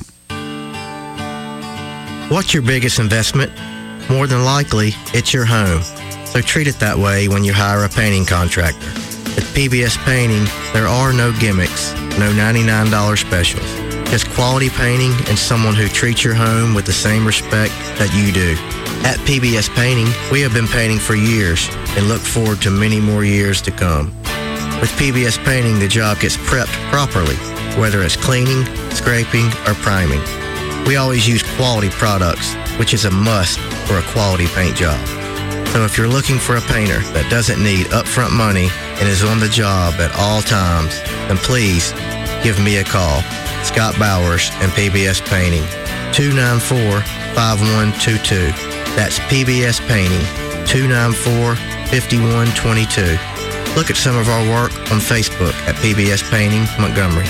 What's your biggest investment? More than likely, it's your home. So treat it that way when you hire a painting contractor. At P B S Painting, there are no gimmicks, no ninety-nine dollars specials. Just quality painting and someone who treats your home with the same respect that you do. At P B S Painting, we have been painting for years and look forward to many more years to come. With P B S Painting, the job gets prepped properly, whether it's cleaning, scraping, or priming. We always use quality products, which is a must for a quality paint job. So if you're looking for a painter that doesn't need upfront money and is on the job at all times, then please give me a call. Scott Bowers and P B S Painting, two nine four, five one two two. That's P B S Painting, two nine four, five one two two. Look at some of our work on Facebook at P B S Painting Montgomery.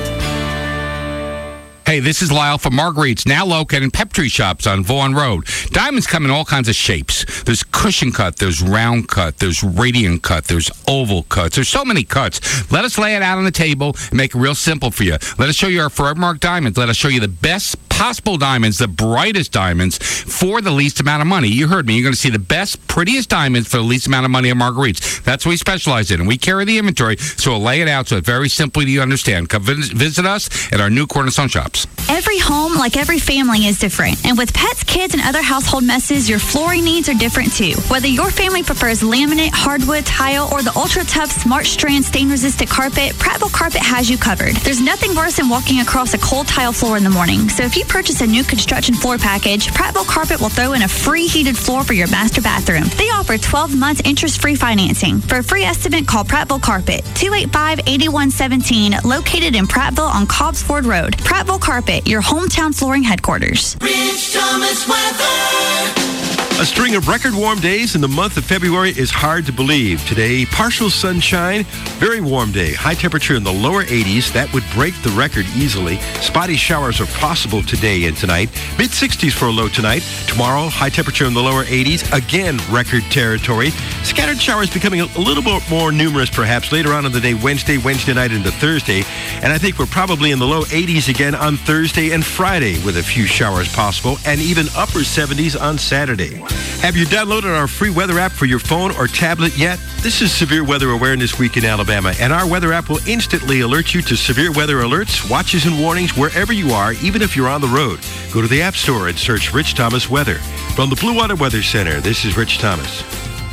Hey, this is Lyle from Marguerite's, now located in Peptree Shops on Vaughan Road. Diamonds come in all kinds of shapes. There's cushion cut, there's round cut, there's radiant cut, there's oval cuts. There's so many cuts. Let us lay it out on the table and make it real simple for you. Let us show you our Forever Mark diamonds. Let us show you the best possible diamonds, the brightest diamonds for the least amount of money. You heard me. You're going to see the best, prettiest diamonds for the least amount of money at Marguerite's. That's what we specialize in, and we carry the inventory, so we'll lay it out so it's very simple to understand. Come visit us at our new Cornerstone shops. Every home, like every family, is different. And with pets, kids, and other household messes, your flooring needs are different too. Whether your family prefers laminate, hardwood, tile, or the ultra-tough Smart Strand stain-resistant carpet, Prattville Carpet has you covered. There's nothing worse than walking across a cold tile floor in the morning. So if you purchase a new construction floor package, Prattville Carpet will throw in a free heated floor for your master bathroom. They offer twelve months interest-free financing. For a free estimate, call Prattville Carpet, two eight five, eight one one seven, located in Prattville on Cobbs Ford Road. Prattville Carpet, your hometown flooring headquarters. Rich Thomas weather. A string of record warm days in the month of February is hard to believe. Today, partial sunshine, very warm day. High temperature in the lower eighties. That would break the record easily. Spotty showers are possible today and tonight. mid sixties for a low tonight. Tomorrow, high temperature in the lower eighties. Again, record territory. Scattered showers becoming a little bit more numerous perhaps later on in the day, Wednesday, Wednesday night into Thursday. And I think we're probably in the low eighties again on Thursday and Friday with a few showers possible, and even upper seventies on Saturday. Have you downloaded our free weather app for your phone or tablet yet? This is Severe Weather Awareness Week in Alabama, and our weather app will instantly alert you to severe weather alerts, watches, and warnings wherever you are, even if you're on the road. Go to the App Store and search Rich Thomas Weather. From the Blue Water Weather Center, this is Rich Thomas.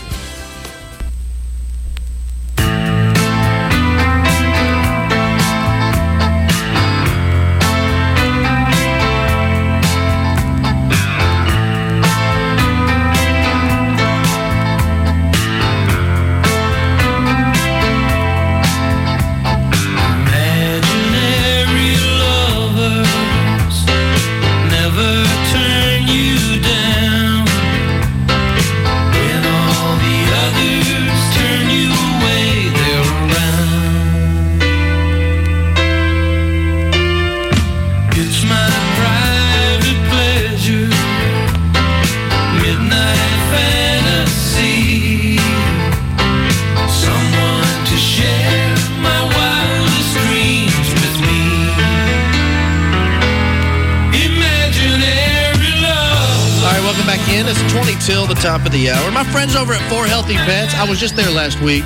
Top of the hour. My friends over at Four Healthy Pets, I was just there last week.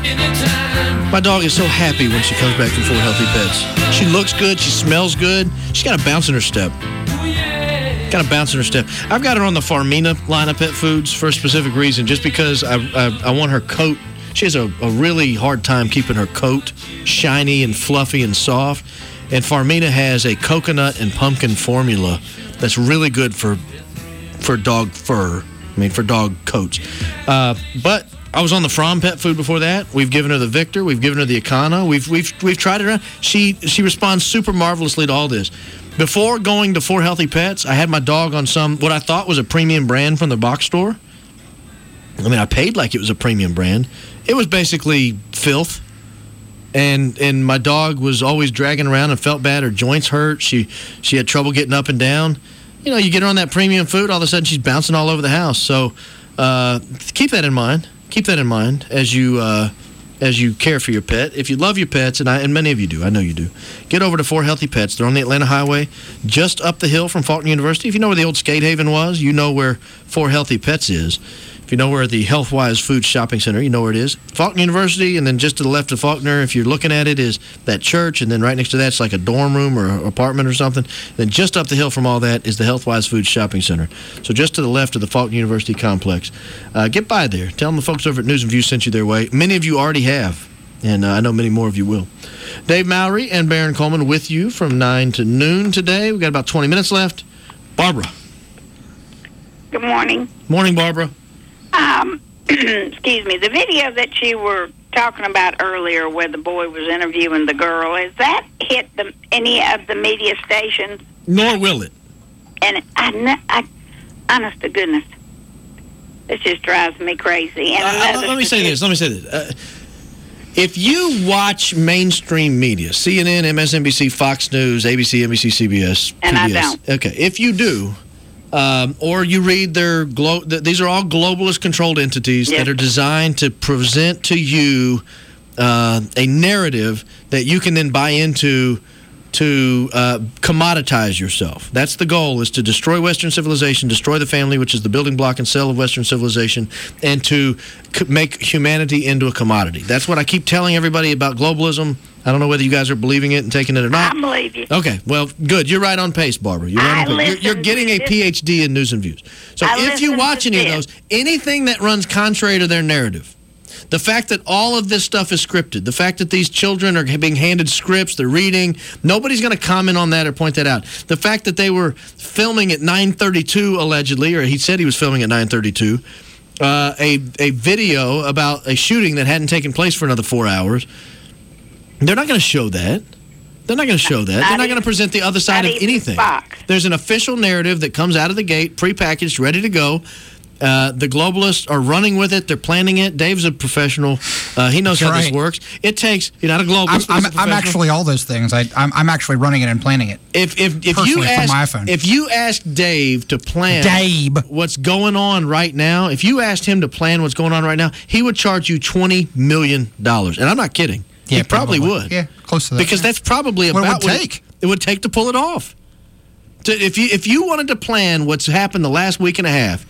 My dog is so happy when she comes back from Four Healthy Pets. She looks good, she smells good, she's got a bounce in her step. Got a bounce in her step. I've got her on the Farmina line of pet foods for a specific reason, just because I I, I want her coat. She has a, a really hard time keeping her coat shiny and fluffy and soft, and Farmina has a coconut and pumpkin formula that's really good for for dog fur. I mean, for dog coats. Uh, but I was on the From Pet Food before that. We've given her the Victor. We've given her the Icona. We've we've we've tried it around. She she responds super marvelously to all this. Before going to Four Healthy Pets, I had my dog on some what I thought was a premium brand from the box store. I mean, I paid like it was a premium brand. It was basically filth. And and my dog was always dragging around and felt bad. Her joints hurt. She she had trouble getting up and down. You know, you get her on that premium food, all of a sudden she's bouncing all over the house. So uh, keep that in mind. Keep that in mind as you uh, as you care for your pet. If you love your pets, and I and many of you do, I know you do, get over to Four Healthy Pets. They're on the Atlanta Highway, just up the hill from Faulkner University. If you know where the old Skate Haven was, you know where Four Healthy Pets is. If you know where the Healthwise Food Shopping Center, you know where it is. Faulkner University, and then just to the left of Faulkner, if you're looking at it, is that church, and then right next to that, it's like a dorm room or an apartment or something. Then just up the hill from all that is the Healthwise Food Shopping Center. So just to the left of the Faulkner University complex. Uh, get by there. Tell them the folks over at News and Views sent you their way. Many of you already have, and uh, I know many more of you will. Dave Mowry and Baron Coleman with you from nine to noon today. We've got about twenty minutes left. Barbara. Good morning. Morning, Barbara. Um, excuse me. The video that you were talking about earlier, where the boy was interviewing the girl, has that hit the, any of the media stations? Nor will it. And I, kn- I honest to goodness, this just drives me crazy. And Uh, another let me say this. Let me say this. Uh, if you watch mainstream media, C N N, M S N B C, Fox News, A B C, N B C, C B S, And I P B S, don't. okay, if you do, um, or you read their glo- th- these are all globalist controlled entities Yes. that are designed to present to you uh, a narrative that you can then buy into to uh, commoditize yourself. That's the goal, is to destroy Western civilization, destroy the family, which is the building block and cell of Western civilization, and to c- make humanity into a commodity. That's what I keep telling everybody about globalism. I don't know whether you guys are believing it and taking it or not. I believe you. Okay, well, good. You're right on pace, Barbara. You're, right I on pace. You're, you're listen getting to a this- P H D in news and views. So I if you listen watch to any of this. those, anything that runs contrary to their narrative, the fact that all of this stuff is scripted, the fact that these children are being handed scripts, they're reading, nobody's going to comment on that or point that out. The fact that they were filming at nine thirty-two, allegedly, or he said he was filming at nine thirty-two, uh, a, a video about a shooting that hadn't taken place for another four hours, they're not going to show that. They're not going to show that. They're not going to present the other side of anything. There's an official narrative that comes out of the gate, prepackaged, ready to go. Uh, the globalists are running with it. They're planning it. Dave's a professional. Uh, he knows That's how this right. works. It takes. You're not a globalist. I'm, but he's a I'm, I'm professional. actually all those things. I, I'm, I'm actually running it and planning it. If if if you Personally from my ask iPhone. if you ask Dave to plan Dave. what's going on right now, if you asked him to plan what's going on right now, he would charge you twenty million dollars, and I'm not kidding. Yeah, he probably, probably. would. Yeah, close to that. Because that's probably What it about would what take. it would take to pull it off. To, if you if you wanted to plan what's happened the last week and a half,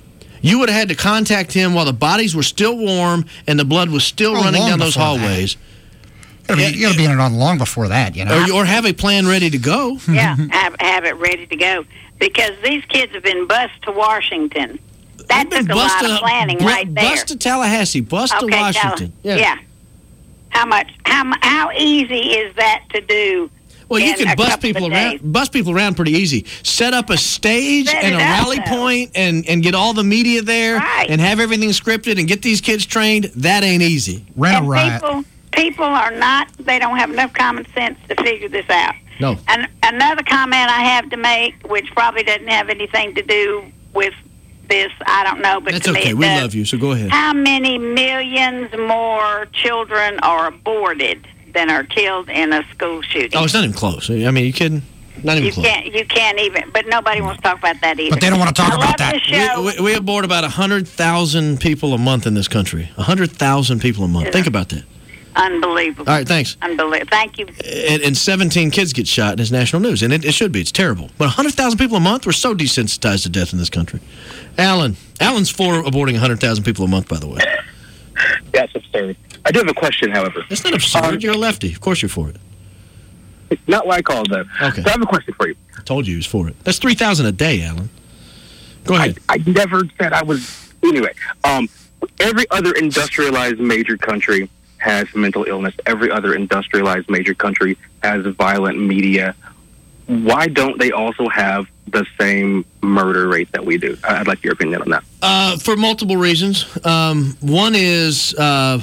you would have had to contact him while the bodies were still warm and the blood was still Oh, running long down those before that. hallways. You gotta be, you gotta be in it on long before that, you know. Or, or have a plan ready to go. Yeah, have, have it ready to go. Because these kids have been bused to Washington. That took a lot of planning bu- right there. Bus to Tallahassee, bus to Okay, Washington. Tell, yeah. How much? How mu- how easy is that to do? Well, you in a can bus couple people of around. days? Bus people around pretty easy. Set up a stage Set and a it up, rally though. point, and and get all the media there, Right. and have everything scripted, and get these kids trained. That ain't easy. Rent And people, people are not. They don't have enough common sense to figure this out. No. And another comment I have to make, which probably doesn't have anything to do with this, I don't know, but That's to me okay. it We does. love you, so go ahead. How many millions more children are aborted than are killed in a school shooting? Oh, it's not even close. I mean, you kidding? Not even You close. can't. You can't even. But nobody wants to talk about that either. But they don't want to talk I about love that. The show. We, we, we abort about one hundred thousand people a month in this country. one hundred thousand people a month. Yeah. Think about that. Unbelievable. All right, thanks. Unbelievable. Thank you. And, and seventeen kids get shot, and it's national news. And it, it should be. It's terrible. But one hundred thousand people a month? We're so desensitized to death in this country. Alan. Alan's for aborting one hundred thousand people a month, by the way. That's absurd. I do have a question, however. It's not absurd. You're a lefty. Of course you're for it. It's not what I called, though. Okay. So I have a question for you. I told you he was for it. That's three thousand a day, Alan. Go ahead. I, I never said I was. Anyway, um, every other industrialized major country has mental illness. Every other industrialized major country has violent media. Why don't they also have the same murder rate that we do? I- I'd like your opinion on that. Uh, for multiple reasons. Um, one is uh,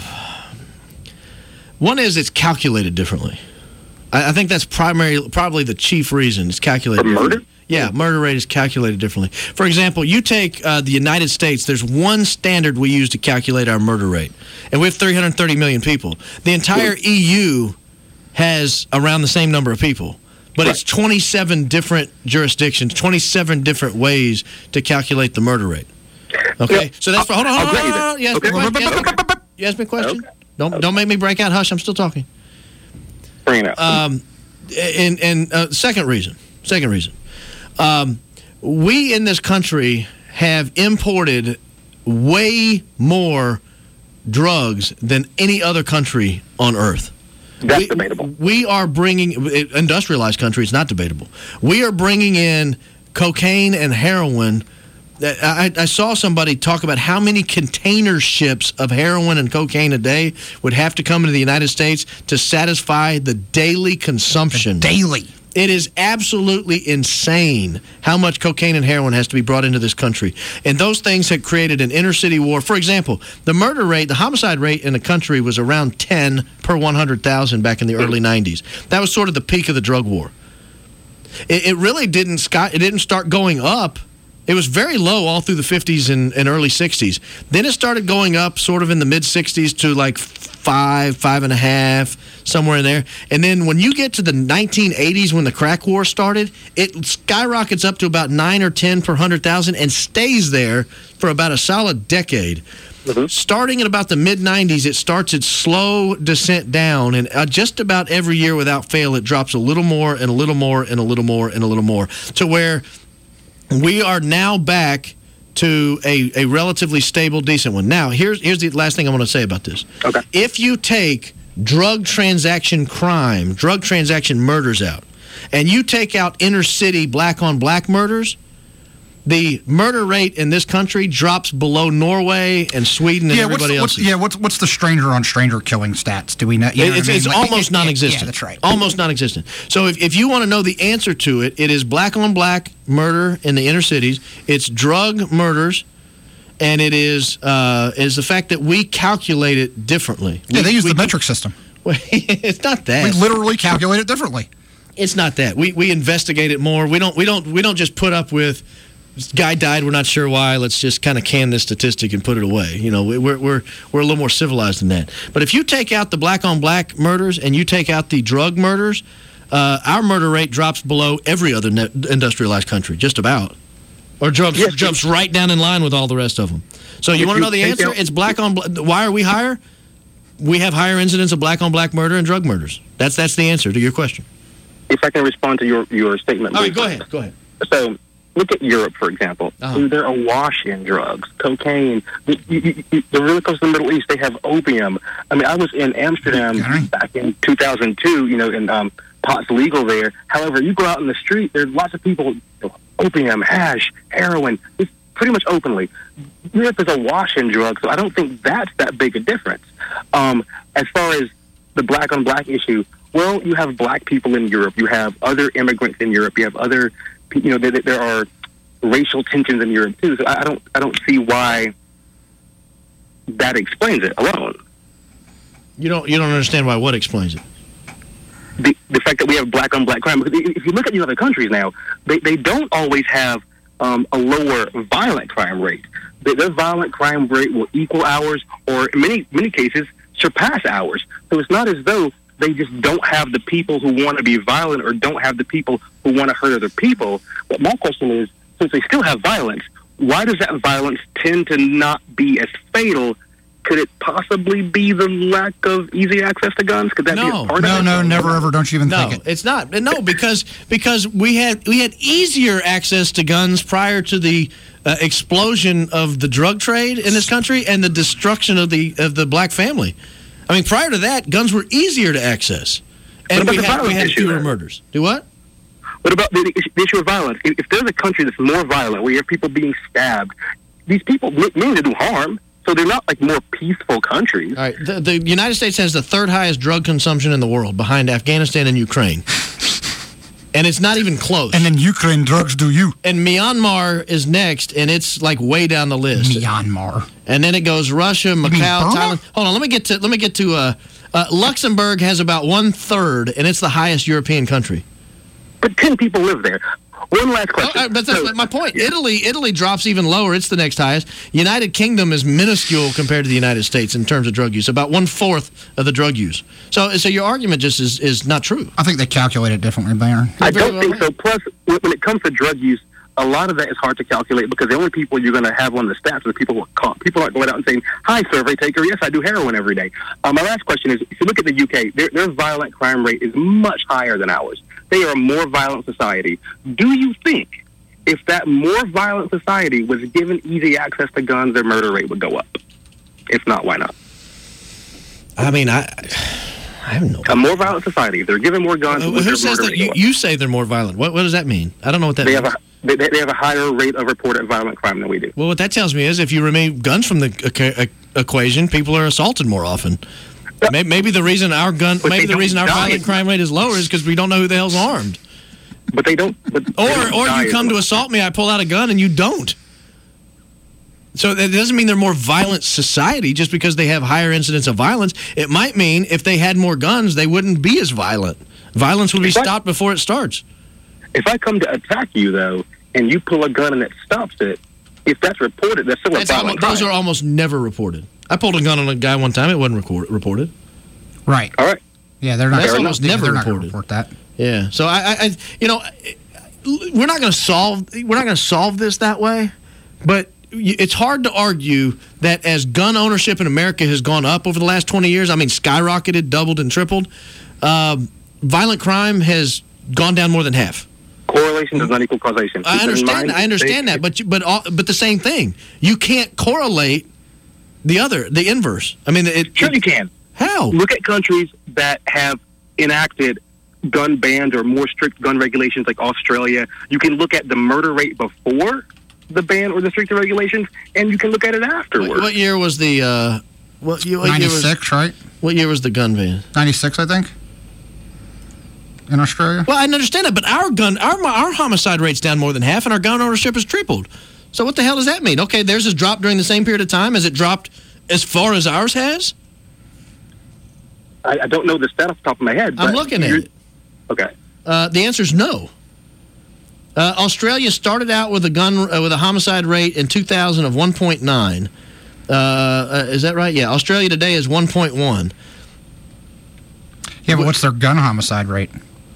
one is it's calculated differently. I, I think that's primary, probably the chief reason. It's calculated. For murder? differently. Yeah, murder rate is calculated differently. For example, you take uh, the United States. There's one standard we use to calculate our murder rate, and we have three hundred thirty million people. The entire E U has around the same number of people. But it's twenty-seven different jurisdictions, twenty-seven different ways to calculate the murder rate. Okay, so that's for, hold on, hold on, hold on, hold on. You asked me a question. You asked me- You asked me a question. Don't don't make me break out. Hush, I'm still talking. Bring it up. Um, and and uh, second reason, second reason, um, we in this country have imported way more drugs than any other country on earth. That's we, debatable. We are bringing, industrialized country, it's not debatable. We are bringing in cocaine and heroin. I, I saw somebody talk about how many container ships of heroin and cocaine a day would have to come into the United States to satisfy the daily consumption. The daily. It is absolutely insane how much cocaine and heroin has to be brought into this country. And those things have created an inner city war. For example, the murder rate, the homicide rate in the country was around ten per one hundred thousand back in the early nineties. That was sort of the peak of the drug war. It, it really didn't sky, it didn't start going up. It was very low all through the fifties and, and early sixties. Then it started going up sort of in the mid-sixties to like five, five and a half, somewhere in there. And then when you get to the nineteen eighties when the crack war started, it skyrockets up to about nine or ten per one hundred thousand and stays there for about a solid decade. Mm-hmm. Starting at about the mid-nineties, it starts its slow descent down, and uh, just about every year without fail, it drops a little more and a little more and a little more and a little more to where we are now back to a, a relatively stable, decent one. Now, here's here's the last thing I want to say about this. Okay. If you take drug transaction crime, drug transaction murders out, and you take out inner city black-on-black murders, the murder rate in this country drops below Norway and Sweden and yeah, everybody what's, else. what's, yeah, what's what's the stranger on stranger killing stats? Do we know? You know It's, what I mean? it's Like, almost it- it- non-existent. Yeah, that's right. Almost non-existent. So if, if you want to know the answer to it, it is black-on-black murder in the inner cities. It's drug murders, and it is uh, is the fact that we calculate it differently. Yeah, We- they use we- the metric system. It's not that. We literally calculate it differently. It's not that. We we investigate it more. We don't we don't we don't just put up with this guy died, we're not sure why, let's just kind of can this statistic and put it away. You know, we're we're we're a little more civilized than that. But if you take out the black on black murders and you take out the drug murders, uh, our murder rate drops below every other net industrialized country, just about. Or jumps Yes, jumps right down in line with all the rest of them. So you If want to you know the take answer? out- It's black on black. Why are we higher? We have higher incidence of black on black murder and drug murders. That's that's the answer to your question. If I can respond to your, your statement. All right, go ahead. Go ahead. So, look at Europe, for example. Uh-huh. Dude, they're awash in drugs, cocaine. The, you, you, the really comes to the Middle East, they have opium. I mean, I was in Amsterdam back in two thousand two, you know, and um, pot's legal there. However, you go out in the street, there's lots of people, you know, opium, hash, heroin, it's pretty much openly. Europe is awash in drugs, so I don't think that's that big a difference. Um, as far as the black-on-black issue, well, you have black people in Europe. You have other immigrants in Europe. You have other, you know, there, there are racial tensions in Europe too. So I don't, I don't see why that explains it alone. You don't you don't understand why what explains it? The the fact that we have black on black crime. Because if you look at these other countries now, they they don't always have um, a lower violent crime rate. Their, their violent crime rate will equal ours, or in many many cases surpass ours. So it's not as though they just don't have the people who want to be violent or don't have the people who want to hurt other people. But my question is, since they still have violence, why does that violence tend to not be as fatal? Could it possibly be the lack of easy access to guns? Could that be No, a part No, of it? no, never ever. Don't you even No, think it. it's not. No, because because we had we had easier access to guns prior to the uh, explosion of the drug trade in this country and the destruction of the of the black family. I mean, prior to that, guns were easier to access, and What we about the had, we violence had issue, fewer then? murders. Do what? What about the, the issue of violence? If, if there's a country that's more violent, where you have people being stabbed, these people mean to do harm, so they're not like more peaceful countries. All right, the, the United States has the third highest drug consumption in the world, behind Afghanistan and Ukraine, and it's not even close. And then Ukraine drugs do you. And Myanmar is next, and it's like way down the list. Myanmar. And then it goes Russia, Macau, Thailand. Hold on, let me get to let me get to uh, uh, Luxembourg has about one third, and it's the highest European country. But ten people live there. One last question. Oh, uh, but that's my point. Italy, Italy drops even lower. It's the next highest. United Kingdom is minuscule compared to the United States in terms of drug use. About one fourth of the drug use. So, so your argument just is is not true. I think they calculate it differently, Baron. I don't think so. Plus, when when it comes to drug use, a lot of that is hard to calculate because the only people you're going to have on the stats are the people who are caught. People aren't going out and saying, "Hi, survey taker. Yes, I do heroin every day." Uh, my last question is: if you look at the U K, their, their violent crime rate is much higher than ours. They are a more violent society. Do you think if that more violent society was given easy access to guns, their murder rate would go up? If not, why not? I mean, I, I have no. A more violent society. If they're given more guns, Uh, would who their says murder that? rate go You, up? you say they're more violent. What what does that mean? I don't know what that They means. have a they, they have a higher rate of reported violent crime than we do. Well, what that tells me is if you remove guns from the equa- equation, people are assaulted more often. Maybe, maybe the reason our gun, But maybe they the don't reason our die. violent crime rate is lower is because we don't know who the hell's armed. but they don't. But or they don't or die you come as to assault me, I pull out a gun, and you don't. So that doesn't mean they're more violent society just because they have higher incidence of violence. It might mean if they had more guns, they wouldn't be as violent. Violence would be If I- stopped before it starts. If I come to attack you, though, and you pull a gun and it stops it, if that's reported, that's still a That's violent almost, those crime. are almost never reported. I pulled a gun on a guy one time. It wasn't record, reported. Right. All right. Yeah, they're not. That's they're almost not- never they're not gonna reported. report that. Yeah. So I, I, I you know, we're not going to solve. We're not going to solve this that way. But y- it's hard to argue that as gun ownership in America has gone up over the last twenty years. I mean, skyrocketed, doubled, and tripled. Um, violent crime has gone down more than half. Correlation does not equal causation. Keep I that in understand. mind. I understand They- that, but you, but all, but the same thing. You can't correlate the other, the inverse. I mean, it, Sure it, you can. How? Look at countries that have enacted gun bans or more strict gun regulations like Australia. You can look at the murder rate before the ban or the stricter regulations, and you can look at it afterwards. What, what year was the? Uh, what, year- what year was- ninety-six, right? What year was the gun ban? ninety-six, I think. In Australia. Well, I understand that, but our gun, our our homicide rate's down more than half, and our gun ownership has tripled. So what the hell does that mean? Okay, theirs has dropped during the same period of time. Has it dropped as far as ours has? I, I don't know the stat off the top of my head. I'm but looking at you're- it. Okay. Uh, the answer is no. Uh, Australia started out with a gun uh, with a homicide rate in two thousand of one point nine. Uh, uh, is that right? Yeah. Australia today is one point one. Yeah, but what's their gun homicide rate?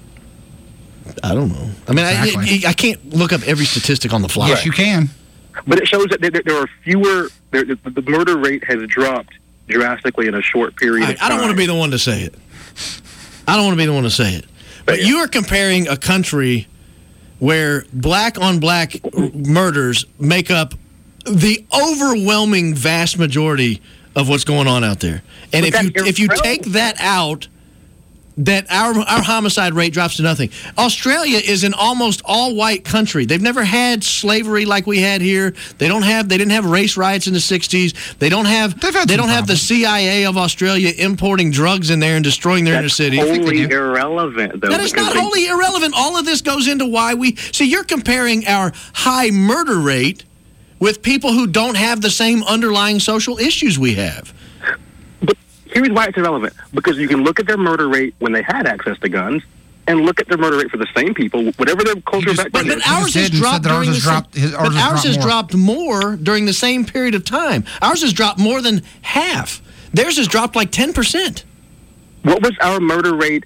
I don't know. I mean, Exactly. I, I, I can't look up every statistic on the fly. Yes, you can. But it shows that there, there are fewer. There, the, the murder rate has dropped drastically in a short period I, of I time. don't want to be the one to say it. I don't want to be the one to say it. But you are comparing a country where black on black murders make up the overwhelming vast majority of what's going on out there. And But if you that's if you irrelevant. take that out, that our our homicide rate drops to nothing. Australia is an almost all white country. They've never had slavery like we had here. They don't have they didn't have race riots in the sixties. They don't have they some don't have the problems. C I A of Australia importing drugs in there and destroying their inner That's city. wholly irrelevant, though. That is because not they- wholly irrelevant. All of this goes into why we see you're comparing our high murder rate with people who don't have the same underlying social issues we have. But here's why it's irrelevant. Because you can look at their murder rate when they had access to guns, and look at their murder rate for the same people, whatever their cultural just- But, background but is. ours did has and said dropped that ours during the has same, dropped- his- ours but has ours dropped has more. dropped more during the same period of time. Ours has dropped more than half. Theirs has dropped like ten percent. What was our murder rate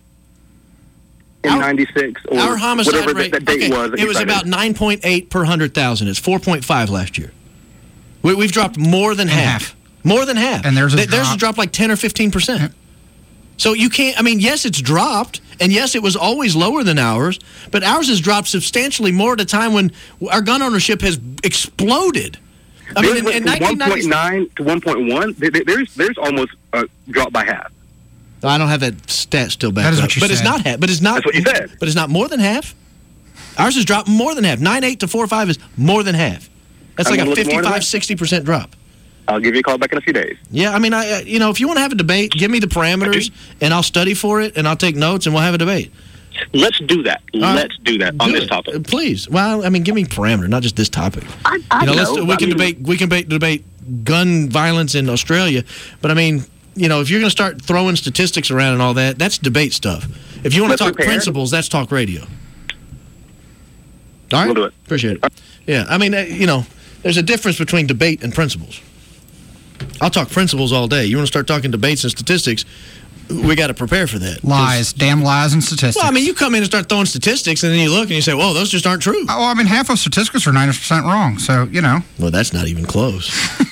in Our- ninety-six or Our homicide whatever rate, that, that date okay, was? that it you was cited? about nine point eight per one hundred thousand. It's four point five last year. We, we've dropped more than half. half. More than half. And theirs has Th- theirs has dropped- dropped like ten or fifteen percent. So you can't, I mean, yes, it's dropped, and yes, it was always lower than ours, but ours has dropped substantially more at a time when our gun ownership has exploded. I mean, in, in Theirs went from nineteen ninety, one point nine to one point one. There- there- There's there's almost uh, dropped by half. I don't have that stat still back That is up, what you but it's said. not half. But it's not. That's what you said. But it's not more than half. Ours has dropped more than half. Nine eight to four five is more than half. That's I'm like a a little more than 55, that. 60 percent drop. I'll give you a call back in a few days. Yeah, I mean, I uh, you know, if you want to have a debate, give me the parameters, and I'll study for it, and I'll take notes, and we'll have a debate. Let's do that. right. Let's do that on Do this it. topic. Uh, please. Well, I mean, give me parameter, not just this topic. I, I You know, know. let's we I can mean, debate we can debate debate gun violence in Australia, but I mean, you know, if you're going to start throwing statistics around and all that, that's debate stuff. If you want Let's to talk prepare. principles, that's talk radio. All right, We'll do it. Appreciate it. Yeah, I mean, uh, you know, there's a difference between debate and principles. I'll talk principles all day. You want to start talking debates and statistics, we got to prepare for that. 'Cause- Lies, damn lies and statistics. Well, I mean, you come in and start throwing statistics, and then you look and you say, "Whoa, those just aren't true." Oh, I mean, half of statistics are ninety percent wrong. So, you know. Well, that's not even close.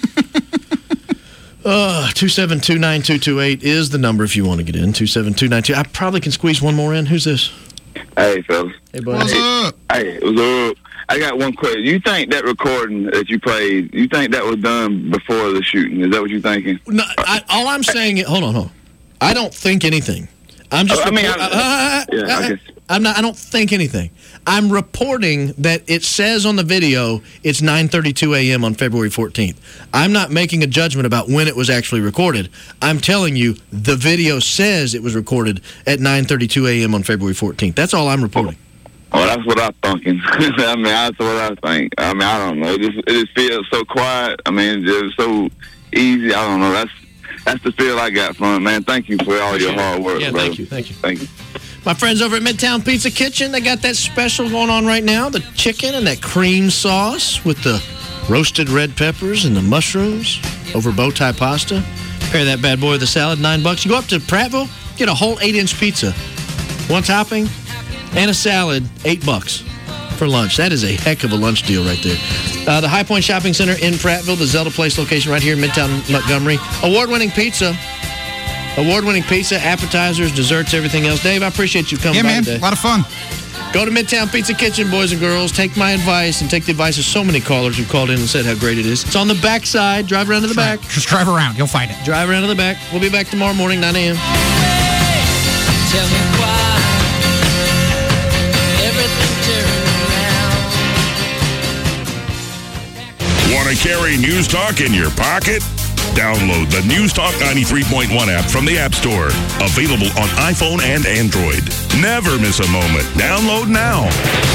uh, two seven two, nine two two eight is the number if you want to get in. two seven two nine two. I probably can squeeze one more in. Who's this? Hey, fellas. Hey, buddy. What's up? Hey, what's up? I got one question. You think that recording that you played, you think that was done before the shooting? Is that what you're thinking? No, I, all I'm saying is, hold on, hold on. I don't think anything. I'm just. Oh, I mean, report- I- uh, uh, yeah, uh, okay. I'm not. I don't think anything. I'm reporting that it says on the video it's nine thirty-two a.m. on February fourteenth. I'm not making a judgment about when it was actually recorded. I'm telling you the video says it was recorded at nine thirty-two a.m. on February fourteenth. That's all I'm reporting. Well, that's what I'm thinking. I mean, that's what I think. I mean, I don't know. It just, it just feels so quiet. I mean, it's so easy. I don't know. That's that's the feel I got from it, man. Thank you for all your hard work, Yeah, bro. thank you, thank you. Thank you. My friends over at Midtown Pizza Kitchen, they got that special going on right now. The chicken and that cream sauce with the roasted red peppers and the mushrooms over bow tie pasta. Pair that bad boy with a salad, nine bucks. You go up to Prattville, get a whole eight-inch pizza. One topping and a salad, eight bucks for lunch. That is a heck of a lunch deal right there. Uh, the High Point Shopping Center in Prattville, the Zelda Place location right here in Midtown Montgomery. Award-winning pizza. Award-winning pizza, appetizers, desserts, everything else. Dave, I appreciate you coming Yeah, by man. today. A lot of fun. Go to Midtown Pizza Kitchen, boys and girls. Take my advice and take the advice of so many callers who've called in and said how great it is. It's on the back side. Drive around to the back. Just drive around. You'll find it. Drive around to the back. We'll be back tomorrow morning, nine a.m. Tell me why everything turned around. Want to carry News Talk in your pocket? Download the News Talk ninety-three point one app from the App Store. Available on iPhone and Android. Never miss a moment. Download now.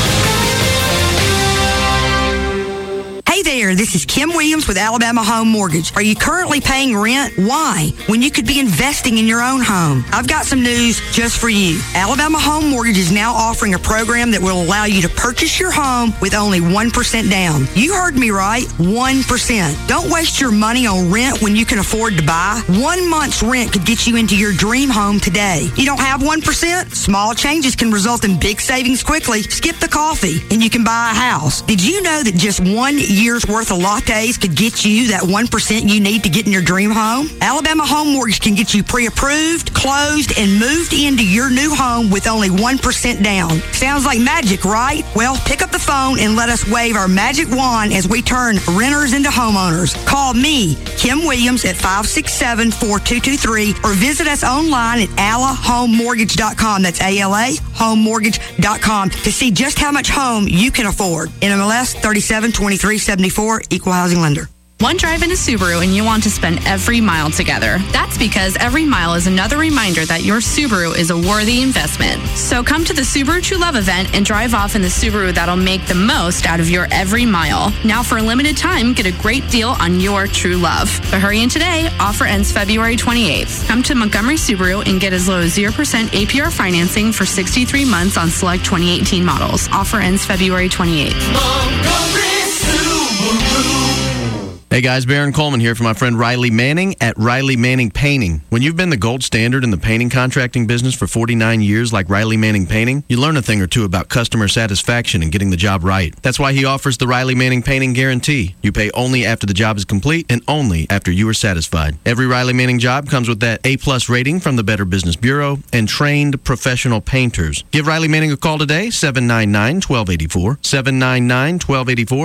Hey there, this is Kim Williams with Alabama Home Mortgage. Are you currently paying rent? Why? When you could be investing in your own home. I've got some news just for you. Alabama Home Mortgage is now offering a program that will allow you to purchase your home with only one percent down. You heard me right, one percent. Don't waste your money on rent when you can afford to buy. One month's rent could get you into your dream home today. You don't have one percent? Small changes can result in big savings quickly. Skip the coffee and you can buy a house. Did you know that just one year's worth of lattes could get you that one percent you need to get in your dream home? Alabama Home Mortgage can get you pre-approved, closed, and moved into your new home with only one percent down. Sounds like magic, right? Well, pick up the phone and let us wave our magic wand as we turn renters into homeowners. Call me, Kim Williams, at five six seven, four two two three or visit us online at ala home mortgage dot com. That's A L A home mortgage dot com to see just how much home you can afford. N M L S thirty-seven twenty-three seventy-four, Equal Housing Lender. One drive in a Subaru and you want to spend every mile together. That's because every mile is another reminder that your Subaru is a worthy investment. So come to the Subaru True Love event and drive off in the Subaru that'll make the most out of your every mile. Now for a limited time, get a great deal on your True Love. But hurry in today. Offer ends February twenty-eighth. Come to Montgomery Subaru and get as low as zero percent A P R financing for sixty-three months on select twenty eighteen models. Offer ends February twenty-eighth. Montgomery Subaru. Hey guys, Baron Coleman here for my friend Riley Manning at Riley Manning Painting. When you've been the gold standard in the painting contracting business for forty-nine years like Riley Manning Painting, you learn a thing or two about customer satisfaction and getting the job right. That's why he offers the Riley Manning Painting Guarantee. You pay only after the job is complete and only after you are satisfied. Every Riley Manning job comes with that A-plus rating from the Better Business Bureau and trained professional painters. Give Riley Manning a call today, seven nine nine, one two eight four, seven nine nine, one two eight four.